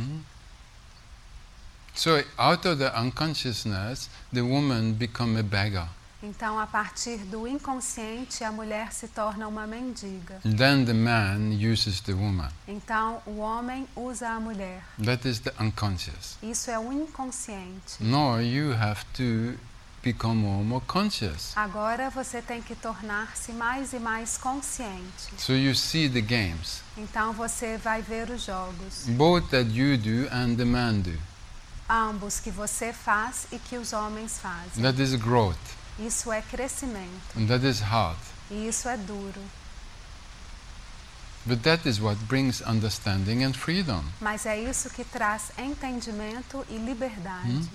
So out of the unconsciousness, the woman become a beggar. Então, a partir do inconsciente, a mulher se torna uma mendiga. Then the man uses the woman. Então, o homem usa a mulher. That is the unconscious. Isso é o inconsciente. No, you have to become more conscious. Agora você tem que tornar-se mais e mais consciente. So you see the games, Então você vai ver os jogos, both that you do and the man do. ambos que você faz e que os homens fazem. That is growth, Isso é crescimento and that is hard. e isso é duro. But that is what brings understanding and freedom. Mas é isso que traz entendimento e liberdade.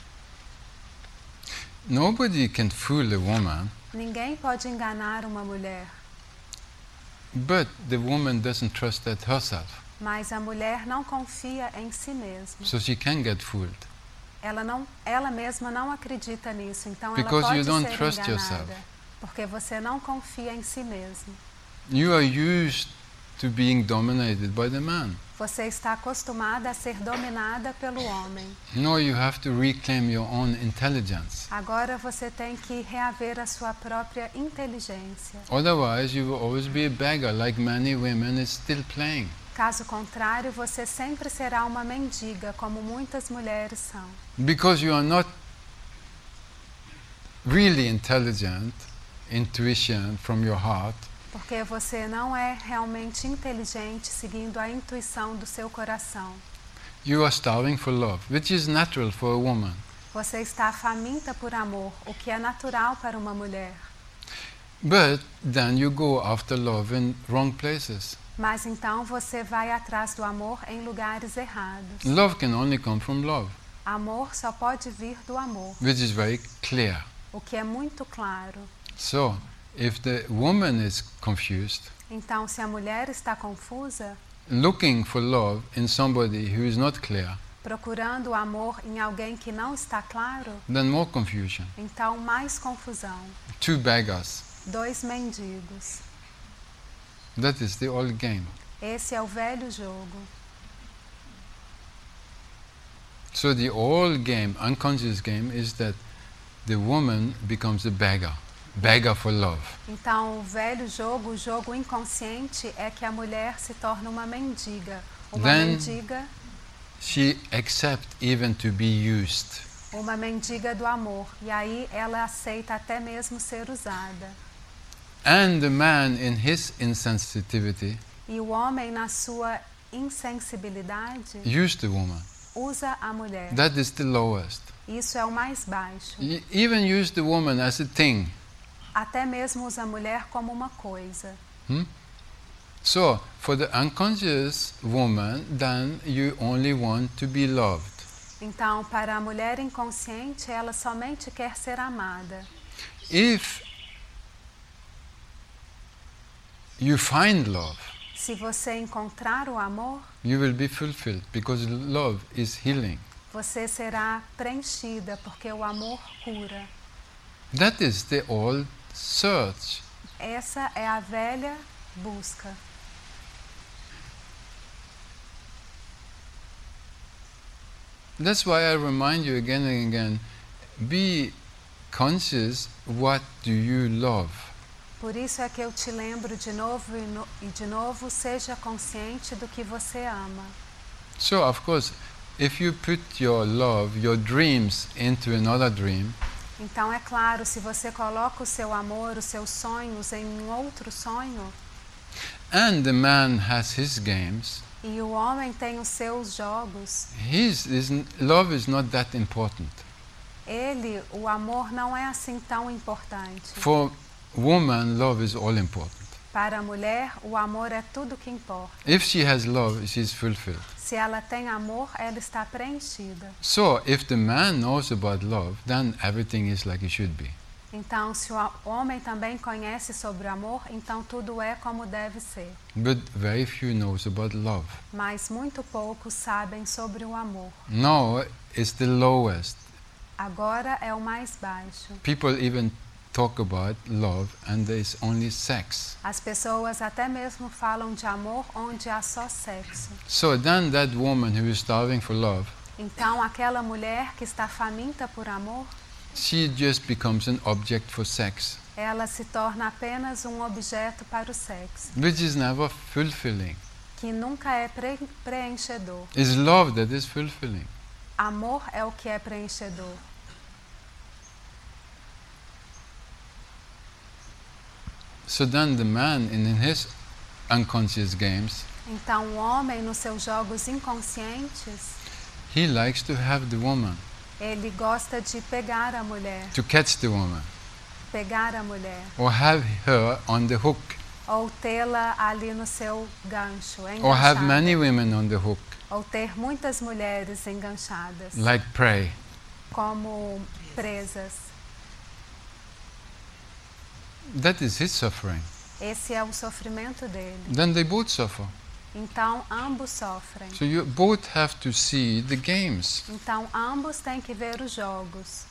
Nobody can fool a woman, Ninguém pode enganar uma mulher, but the woman doesn't trust that herself, mas a mulher não confia em si mesma. so she can get fooled. Ela mesma não acredita nisso, então Because ela you pode don't ser trust enganada, yourself. porque você não confia em si mesmo. You are used to being dominated by the man. Você está acostumada a ser dominada pelo homem. No, you have to reclaim your own intelligence. Agora você tem que reaver a sua própria inteligência. Otherwise, you will always be a beggar, like many women is still playing. Caso contrário, você sempre será uma mendiga, como muitas mulheres são. Because you are not really intelligent, intuition from your heart, Porque você não é realmente inteligente seguindo a intuição do seu coração. you are starving for love, which is natural for a woman. Você está faminta por amor, o que é natural para uma mulher. But then you go after love in wrong places. Mas então você vai atrás do amor em lugares errados. Love can only come from love, Amor só pode vir do amor, which is very clear. o que é muito claro. So, if the woman is confused, Então, se a mulher está confusa, looking for love in somebody who is not clear, procurando o amor em alguém que não está claro, then more confusion. então mais confusão. Two beggars. Dois mendigos. That is the old game. Esse é o velho jogo. So the old game, unconscious game, is that the woman becomes a beggar, beggar for love. Então, o velho jogo, o jogo inconsciente, é que a mulher se torna uma mendiga. Then- Mendiga, She accepts even to be used. uma mendiga do amor. E aí ela aceita até mesmo ser usada. And the man, in his insensitivity, E o homem, na sua insensibilidade, used the woman. usa a mulher. That is the lowest. Isso é o mais baixo. Even use the woman as a thing. Até mesmo usa a mulher como uma coisa. So, for the unconscious woman, then you only want to be loved. Então, para a mulher inconsciente, ela somente quer ser amada. If you find love, Se você encontrar o amor, you will be fulfilled, because love is healing. você será preenchida, porque o amor cura. That is the old search. Essa é a velha busca. That's why I remind you again and again, be conscious, what do you love? Por isso é que eu te lembro de novo e de novo, seja consciente do que você ama. So, of course, if you put your love, your dreams into another dream, Então, é claro, se você coloca o seu amor, os seus sonhos em um outro sonho, and the man has his games, e o homem tem os seus jogos, love is not that important. o amor não é assim tão importante. For woman, love is all important. Para a mulher, o amor é tudo que importa. If she has love, she is fulfilled. Se ela tem amor, ela está preenchida. So, if the man knows about love, then everything is like it should be. Então, se o homem também conhece sobre o amor, então tudo é como deve ser. But very few knows about love. Mas muito poucos sabem sobre o amor. Now is the lowest. Agora é o mais baixo. People even talk about love and there is only sex. As pessoas até mesmo falam de amor onde há só sexo. So then that woman who is starving for love, Então, aquela mulher que está faminta por amor, she just becomes an object for sex, ela se torna apenas um objeto para o sexo, which is never fulfilling. que nunca é preenchedor. It's love that is fulfilling. Amor é o que é preenchedor. So then the man in his unconscious games, Então, o homem, nos seus jogos inconscientes, he likes to have the woman, ele gosta de pegar a mulher, to catch the woman, or have her on the hook, ou tê-la ali no seu gancho, or have enganchada, many women on the hook, ou ter muitas mulheres enganchadas, like prey. como presas. That is his suffering. Esse é o sofrimento dele. Then they both suffer. Então, ambos sofrem. So you both have to see the games. Então, ambos têm que ver os jogos.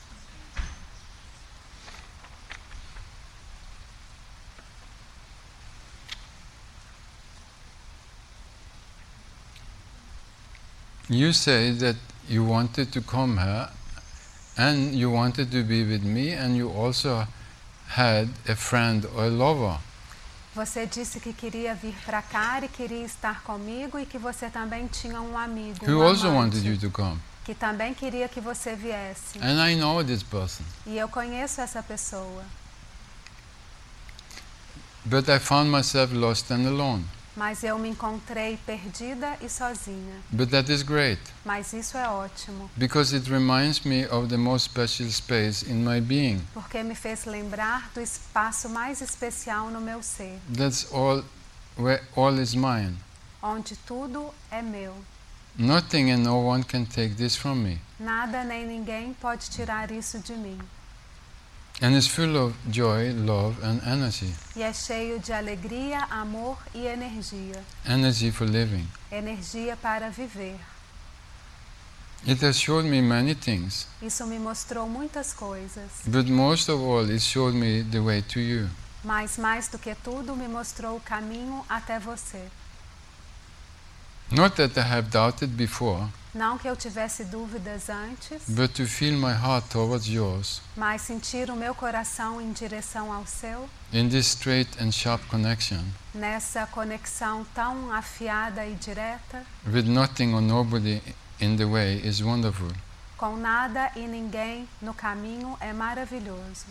You say that you wanted to come here and you wanted to be with me and you also had a friend or a lover. Você disse que queria vir para cá e queria estar comigo e que você também tinha um amigo, Who um also wanted amante, you to come. que também queria que você viesse. And I know this person. E eu conheço essa pessoa. But I found myself lost and alone. Mas eu me encontrei perdida e sozinha. But that is great, Mas isso é ótimo, because it reminds me of the most special space in my being. porque me fez lembrar do espaço mais especial no meu ser, That's all, where all is mine. onde tudo é meu. Nothing and no one can take this from me. Nada nem ninguém pode tirar isso de mim. And it's full of joy, love and energy. E é cheio de alegria, amor e energia. Energy for living. Energia para viver. It has showed me many things, Isso me mostrou muitas coisas, but most of all it showed me the way to you. mas mais do que tudo me mostrou o caminho até você. Not that I have doubted before, Não que eu tivesse dúvidas antes, but to feel my heart towards yours mas sentir o meu coração em direção ao seu, in this straight and sharp connection, nessa conexão tão afiada e direta, with nothing or nobody in the way, is wonderful. com nada e ninguém no caminho, é maravilhoso.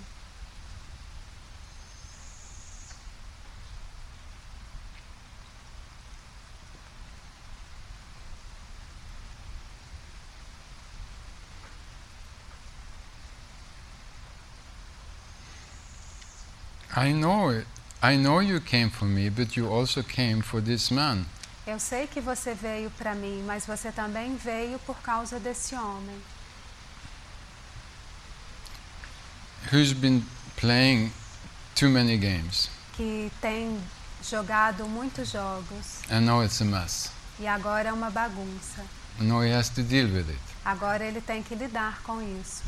I know it. I know you came for me, but you also came for this man. Eu sei que você veio para mim, mas você também veio por causa desse homem, Who's been playing too many games, que tem jogado muitos jogos and now it's a mess. e agora é uma bagunça. Now he has to deal with it. Agora ele tem que lidar com isso.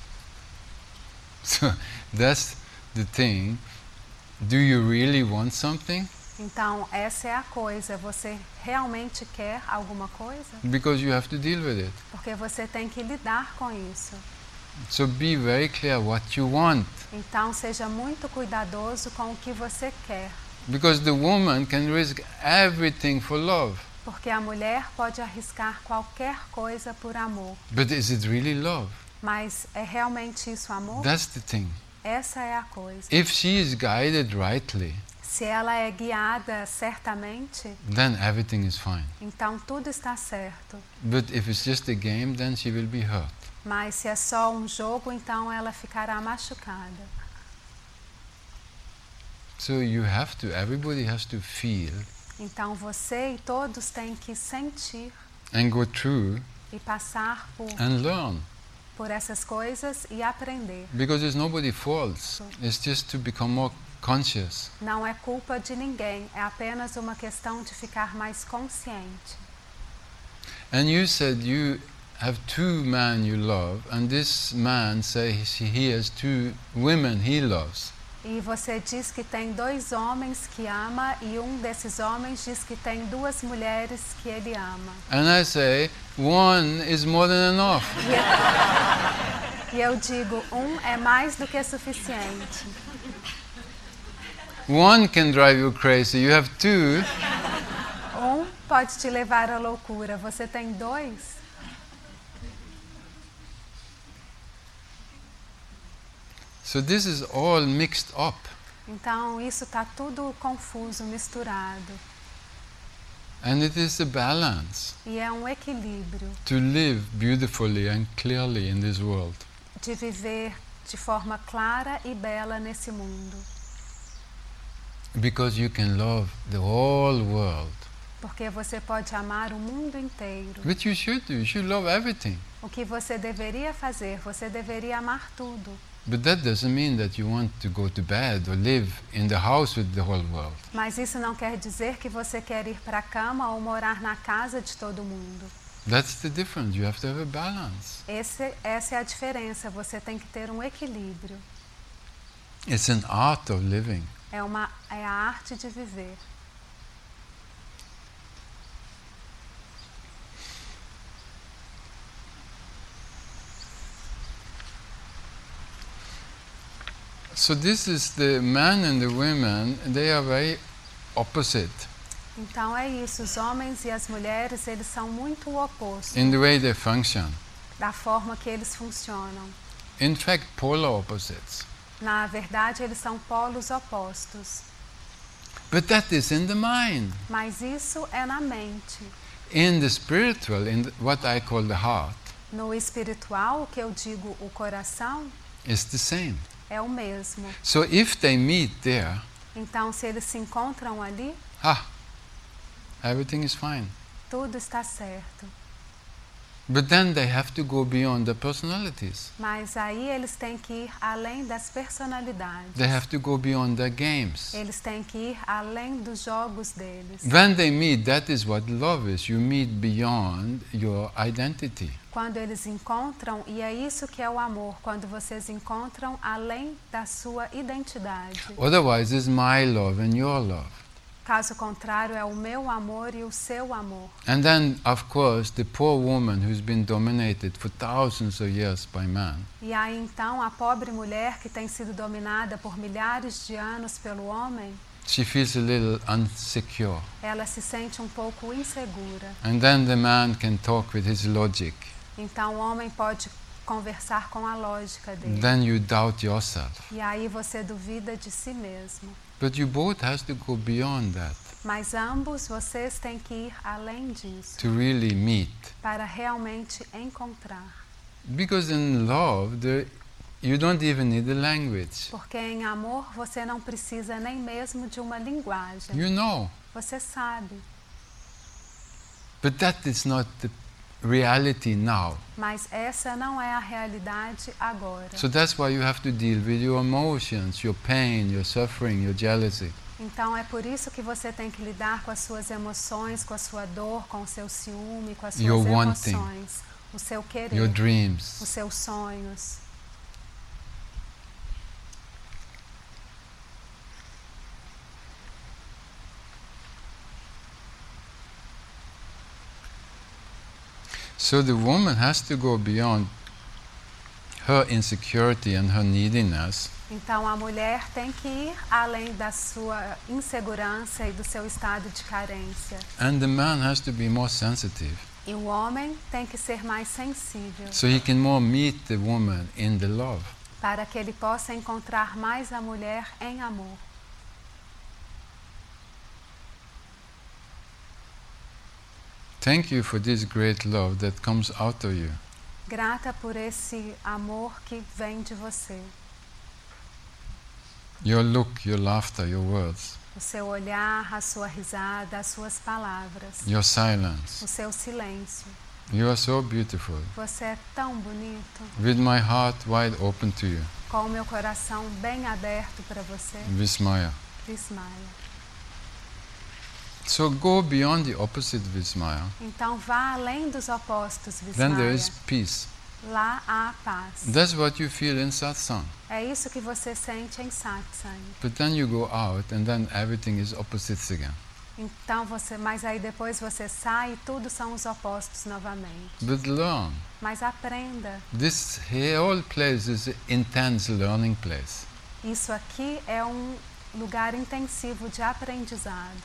So that's the thing. Do you really want something? Então, essa é a coisa. Você realmente quer alguma coisa? Because you have to deal with it. Porque você tem que lidar com isso. So be very clear what you want. Então, seja muito cuidadoso com o que você quer. Because the woman can risk everything for love. Porque a mulher pode arriscar qualquer coisa por amor. But is it really love? Mas é realmente isso amor? That's the thing. Essa é a coisa. If she is guided rightly, Se ela é guiada certamente, then everything is fine. então tudo está certo. But if it's just a game, then she will be hurt. Mas se é só um jogo, então ela ficará machucada. So you have to, everybody has to feel Então você e todos têm que sentir and go through e passar and learn. por essas coisas e aprender. Because it's nobody's fault. It's just to become more conscious. Não é culpa de ninguém, é apenas uma questão de ficar mais consciente. And you said you have two men you love, and this man says he has two women he loves. E você diz que tem 2 homens que ama e um desses homens diz que tem 2 mulheres que ele ama. And I say, one is more than enough. E eu digo, é mais do que suficiente. One can drive you crazy. You have two. Pode te levar à loucura. Você tem 2. So this is all mixed up. Então isso está tudo confuso, misturado. And it is a balance E é um equilíbrio to live beautifully and clearly in this world. de viver de forma clara e bela nesse mundo. Because you can love the whole world. Porque você pode amar o mundo inteiro. Which you should do. You should love everything. O que você deveria fazer? Você deveria amar tudo. But that doesn't mean that you want to go to bed or live in the house with the whole world. Mas isso não quer dizer que você quer ir para a cama ou morar na casa de todo mundo. That's the difference. You have to have a balance. Essa é a diferença. Você tem que ter um equilíbrio. It's an art of living. É a arte de viver. So this is the man and the women, they are very opposite Então é isso, os homens e as mulheres, eles são muito opostos in the way they function. da forma que eles funcionam. In fact, polar opposites. Na verdade, eles são polos opostos. But that is in the mind. Mas isso é na mente. In the spiritual, what I call the heart, No espiritual, o que eu digo o coração, is the same. é o mesmo. So if they meet there, Então, se eles se encontram ali, everything is fine. tudo está certo. But then they have to go beyond the personalities. Mas aí eles têm que ir além das personalidades. They have to go beyond their games. Eles têm que ir além dos jogos deles. When they meet, that is what love is. You meet beyond your identity. Quando eles encontram, e é isso que é o amor, quando vocês encontram além da sua identidade. Otherwise, it's my love and your love. Caso contrário, é o meu amor e o seu amor. And then, of course, the poor woman who's been dominated for thousands of years by man, E aí então a pobre mulher que tem sido dominada por milhares de anos pelo homem, she feels a little insecure. ela se sente um pouco insegura. And then the man can talk with his logic. Então o homem pode conversar com a lógica dele. Then you doubt yourself. E aí você duvida de si mesmo. But you both have to go beyond that Mas ambos vocês têm que ir além disso to really meet. para realmente encontrar. Because in love, you don't even need a language. Porque em amor você não precisa nem mesmo de uma linguagem. You know. Você sabe. But that is not the reality now. Mas essa não é a realidade agora. So that's why you have to deal with your emotions, your pain, your suffering, your jealousy. Então é por isso que você tem que lidar com as suas emoções, com a sua dor, com o seu ciúme, com as suas Your emoções, wanting, o seu querer, your os dreams. seus sonhos. So the woman has to go beyond her insecurity and her neediness Então a mulher tem que ir além da sua insegurança e do seu estado de carência. and the man has to be more sensitive E o homem tem que ser mais sensível so he can more meet the woman in the love. para que ele possa encontrar mais a mulher em amor. Thank you for this great love that comes out of you. Grata por esse amor que vem de você. Your look, your laughter, your words, O seu olhar, a sua risada, as suas palavras, your silence. o seu silêncio. You are so beautiful. Você é tão bonito, With my heart wide open to you, com o meu coração bem aberto para você, Vismaya. Vismaya. So go beyond the opposite Vismaya. Então vá além dos opostos, Then there Vismaya. is peace. Lá há paz. That's what you feel in satsang. É isso que você sente em satsang. But then you go out and then everything is opposites again. Então mas aí depois você sai e tudo são os opostos novamente. But learn. Mas aprenda. This whole place is an intense learning place. Isso aqui é um lugar intensivo de aprendizado.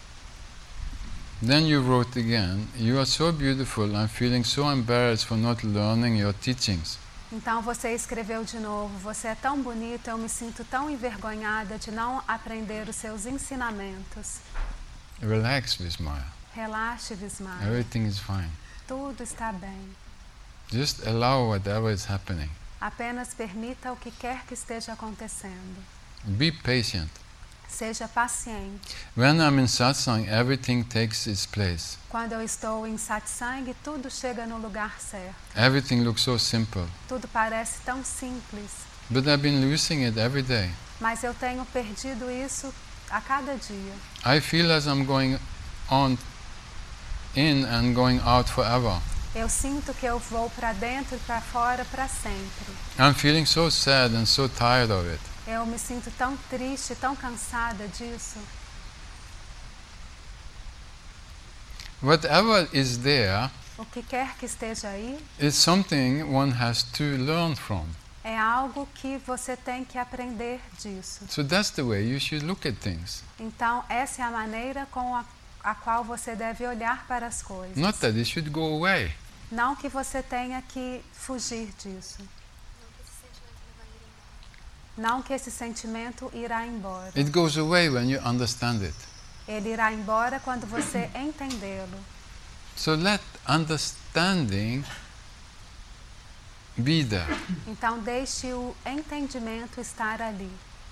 Then you wrote again, you are so beautiful, I'm feeling so embarrassed for not learning your teachings. Então você escreveu de novo, você é tão bonito, eu me sinto tão envergonhada de não aprender os seus ensinamentos. Relax, Vismaya. Relaxe, Vismaya. Everything is fine. Tudo está bem. Just allow whatever is happening. Apenas permita o que quer que esteja acontecendo. Be patient. Seja paciente. When I'm in satsang, everything takes its place. Quando eu estou em satsang, tudo chega no lugar certo. Everything looks so simple. Tudo parece tão simples. But I've been losing it every day. Mas eu tenho perdido isso a cada dia. I feel as I'm going on in and going out forever. Eu sinto que eu vou para dentro e para fora para sempre. I'm feeling so sad and so tired of it. Eu me sinto tão triste, tão cansada disso. Whatever is there O que quer que esteja aí is something one has to learn from. É algo que você tem que aprender disso. So that's the way you should look at things. Então, essa é a maneira com a qual você deve olhar para as coisas. Not that it should go away. Não que você tenha que fugir disso. Não que esse sentimento irá embora. It goes away when you understand it. Ele irá embora quando você entendê-lo. So let understanding be there. Então, deixe o entendimento estar ali.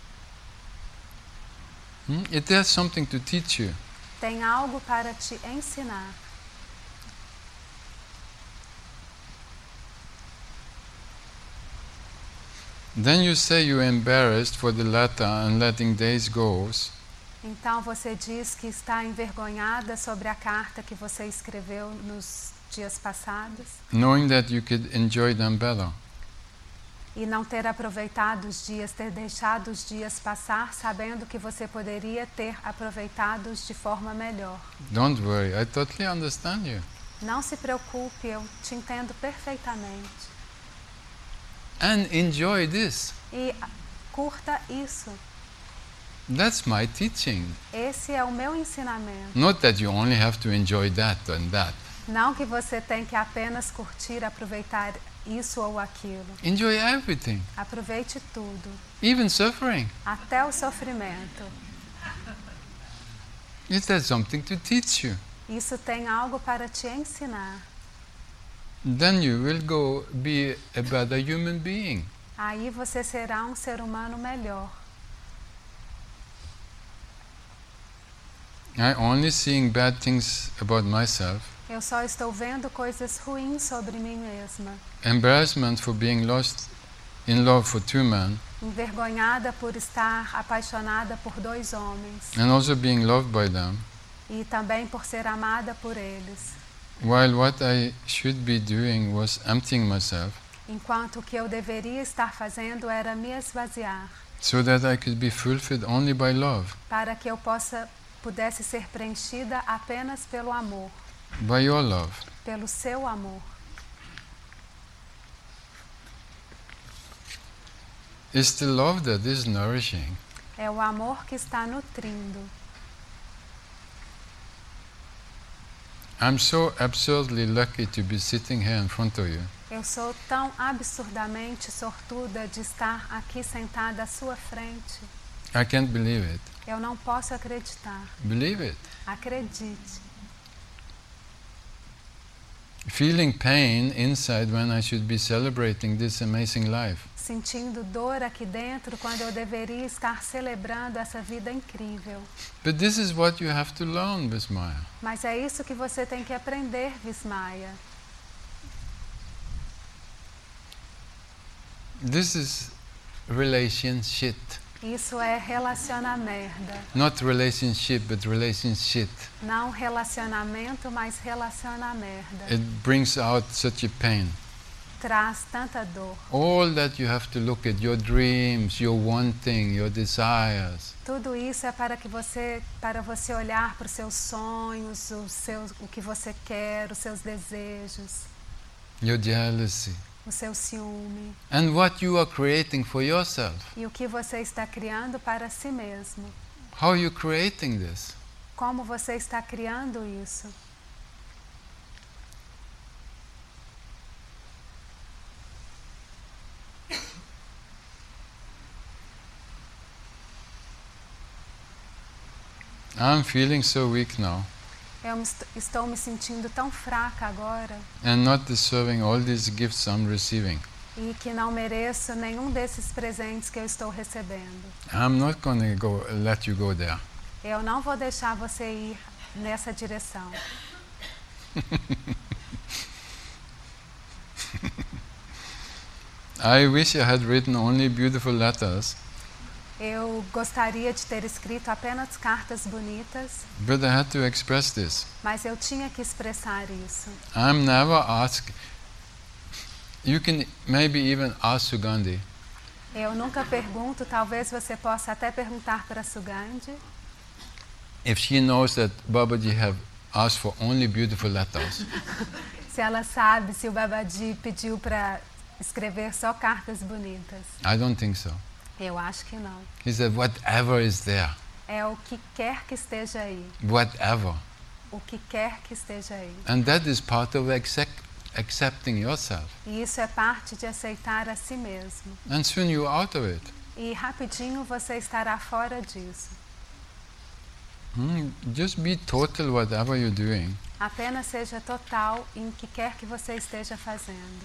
It has something to teach you. Tem algo para te ensinar. Then you say you're embarrassed for the letter and letting days go. Então você diz que está envergonhada sobre a carta que você escreveu nos dias passados Knowing that you could enjoy them better. e não ter aproveitado os dias, ter deixado os dias passar, sabendo que você poderia ter aproveitado-os de forma melhor. Don't worry, I totally understand you. Não se preocupe, eu te entendo perfeitamente. And enjoy this. E curta isso. That's my teaching. Esse é o meu ensinamento. Not that you only have to enjoy that and that. Não que você tem que apenas curtir, aproveitar isso ou aquilo. Enjoy everything, Aproveite tudo, even suffering. até o sofrimento. It has something to teach you. Isso tem algo para te ensinar. Then you will go be a better human being. Aí você será um ser humano melhor. I only seeing bad things about myself. Eu só estou vendo coisas ruins sobre mim mesma. Embarrassment for being lost in love for two men, Envergonhada por estar apaixonada por 2 homens. and also being loved by them, E também por ser amada por eles. while what I should be doing was emptying myself, Enquanto o que eu deveria estar fazendo era me esvaziar. so that I could be fulfilled only by love, Para que eu pudesse ser preenchida apenas pelo amor. by your love. Pelo seu amor. It's the love that is nourishing. É o amor que está nutrindo. I'm so absurdly lucky to be sitting here in front of you. Eu sou tão absurdamente sortuda de estar aqui sentada à sua frente. I can't believe it. Eu não posso acreditar. Believe it. Acredite. Feeling pain inside when I should be celebrating this amazing life. Sentindo dor aqui dentro quando eu deveria estar celebrando essa vida incrível. But this is what you have to learn, Vismaya. Mas é isso que você tem que aprender, Vismaya. This is relationship. Isso é relacionamento. Not relationship, but relationship. Não relacionamento, mas relacionamento. It brings out such a pain. Traz tanta dor. All that you have to look at, your dreams, your wanting, your desires. Tudo isso é para você olhar para os seus sonhos, o que você quer, os seus desejos, Your jealousy. o seu ciúme And what you are creating for yourself. e o que você está criando para si mesmo. How are you creating this? Como você está criando isso? I'm feeling so weak now Eu estou me sentindo tão fraca agora and not deserving all these gifts I'm receiving. e que não mereço nenhum desses presentes que eu estou recebendo. I'm not going to let you go there. Eu não vou deixar você ir nessa direção. I wish I had written only beautiful letters, Eu gostaria de ter escrito apenas cartas bonitas, but I had to express this. mas eu tinha que expressar isso. I'm never asked. You can maybe even ask Sugandhi. Eu nunca pergunto, talvez você possa até perguntar para Sugandhi, If she knows that Babaji have asked for only beautiful letters. se ela sabe se o Babaji pediu para escrever só cartas bonitas. I don't think so. Eu acho que não. He said, whatever is there, É o que quer que esteja aí. whatever. O que quer que esteja aí. And that is part of accepting yourself. E isso é parte de aceitar a si mesmo. And soon you're out of it. E rapidinho você estará fora disso. Just be total whatever you're doing. Apenas seja total em que quer que você esteja fazendo.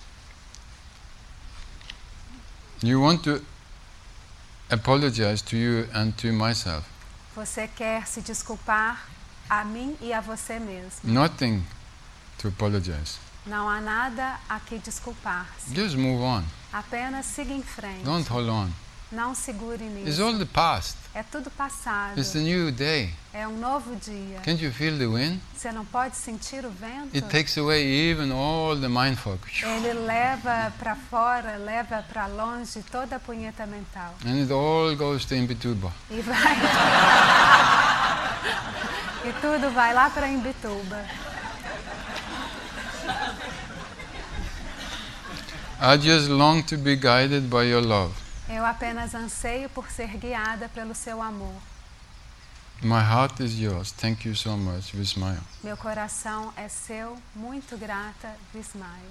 You want to apologize to you and to myself. Você quer se desculpar a mim e a você mesmo. Nothing to apologize. Não há nada a que desculpar-se. Just move on. Apenas siga em frente. Don't hold on. Não segure It's nisso. all the past. É tudo passado. It's a new day. É um novo dia. Can't you feel the wind? Você não pode sentir o vento? It takes away even all the mind fog. Ele leva para fora, leva para longe toda a punheta mental. And it all goes to Imbituba. E vai. E tudo vai lá para Imbituba. I just long to be guided by your love. Eu apenas anseio por ser guiada pelo seu amor. My heart is yours. Thank you so much, Vismaya. Meu coração é seu, muito grata, Vismaya.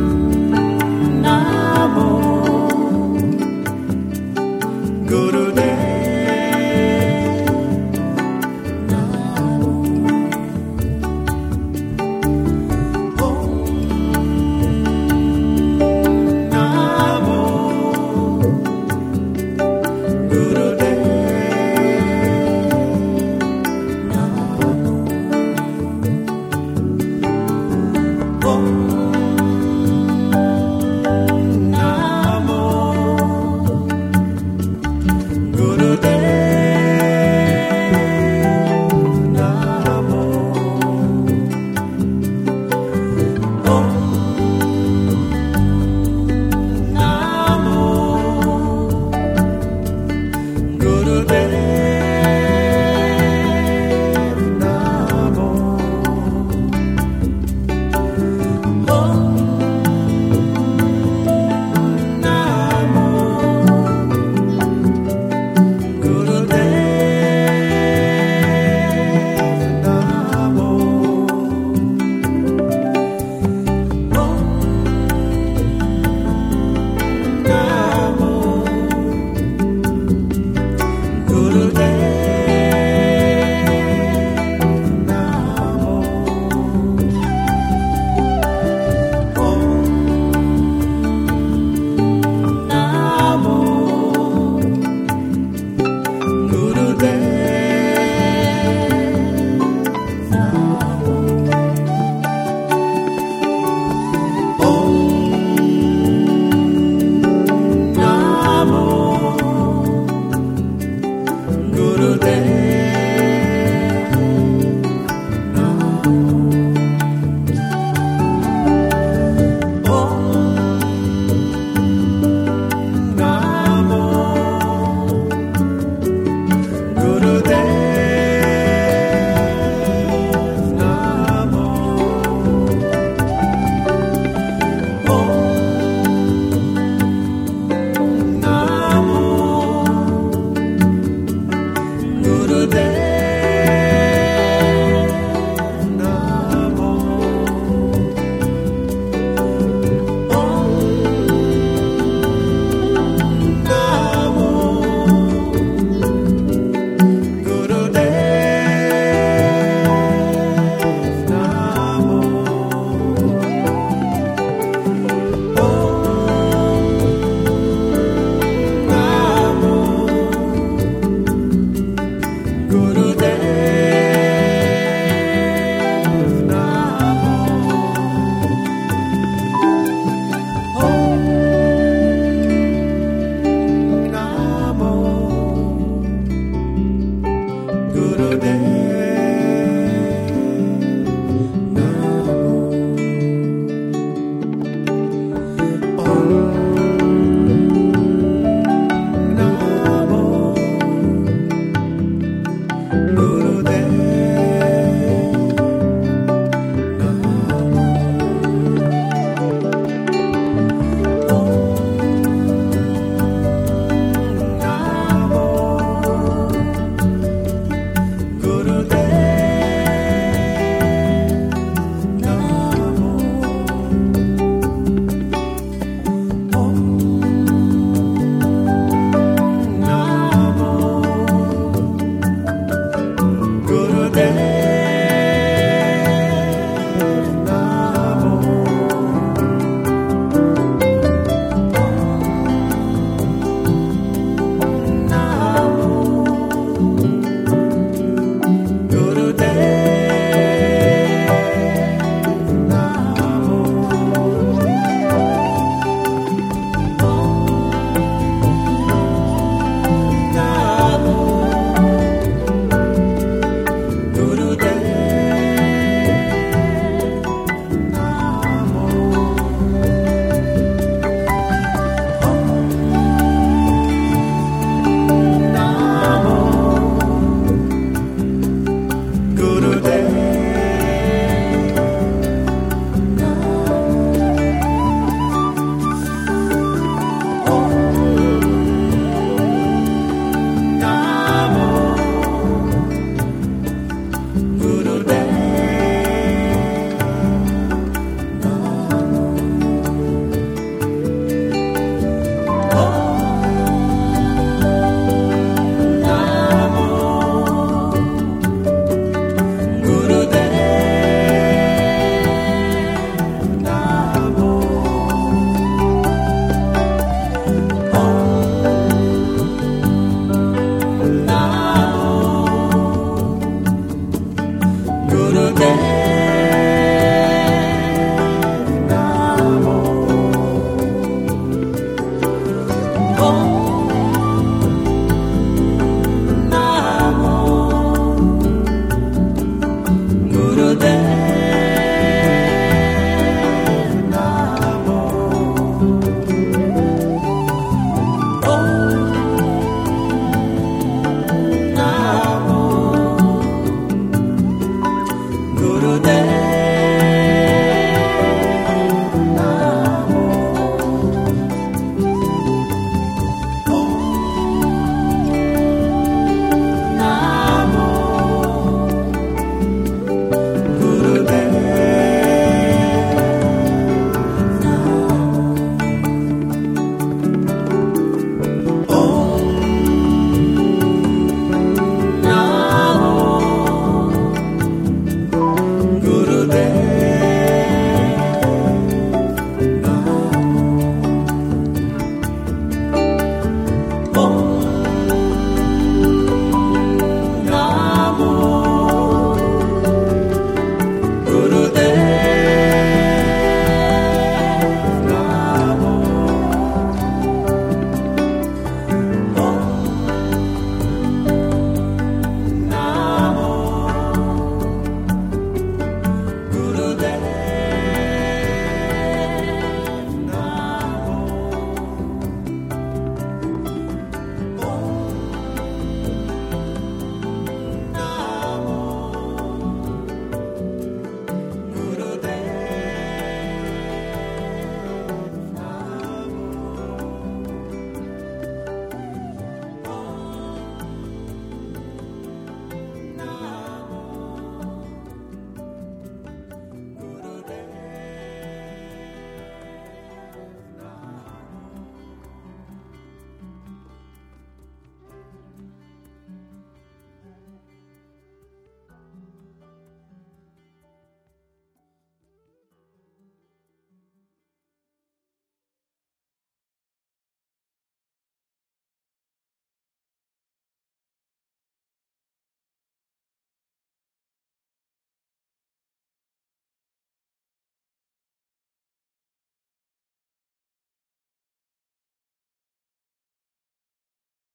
Gurudev.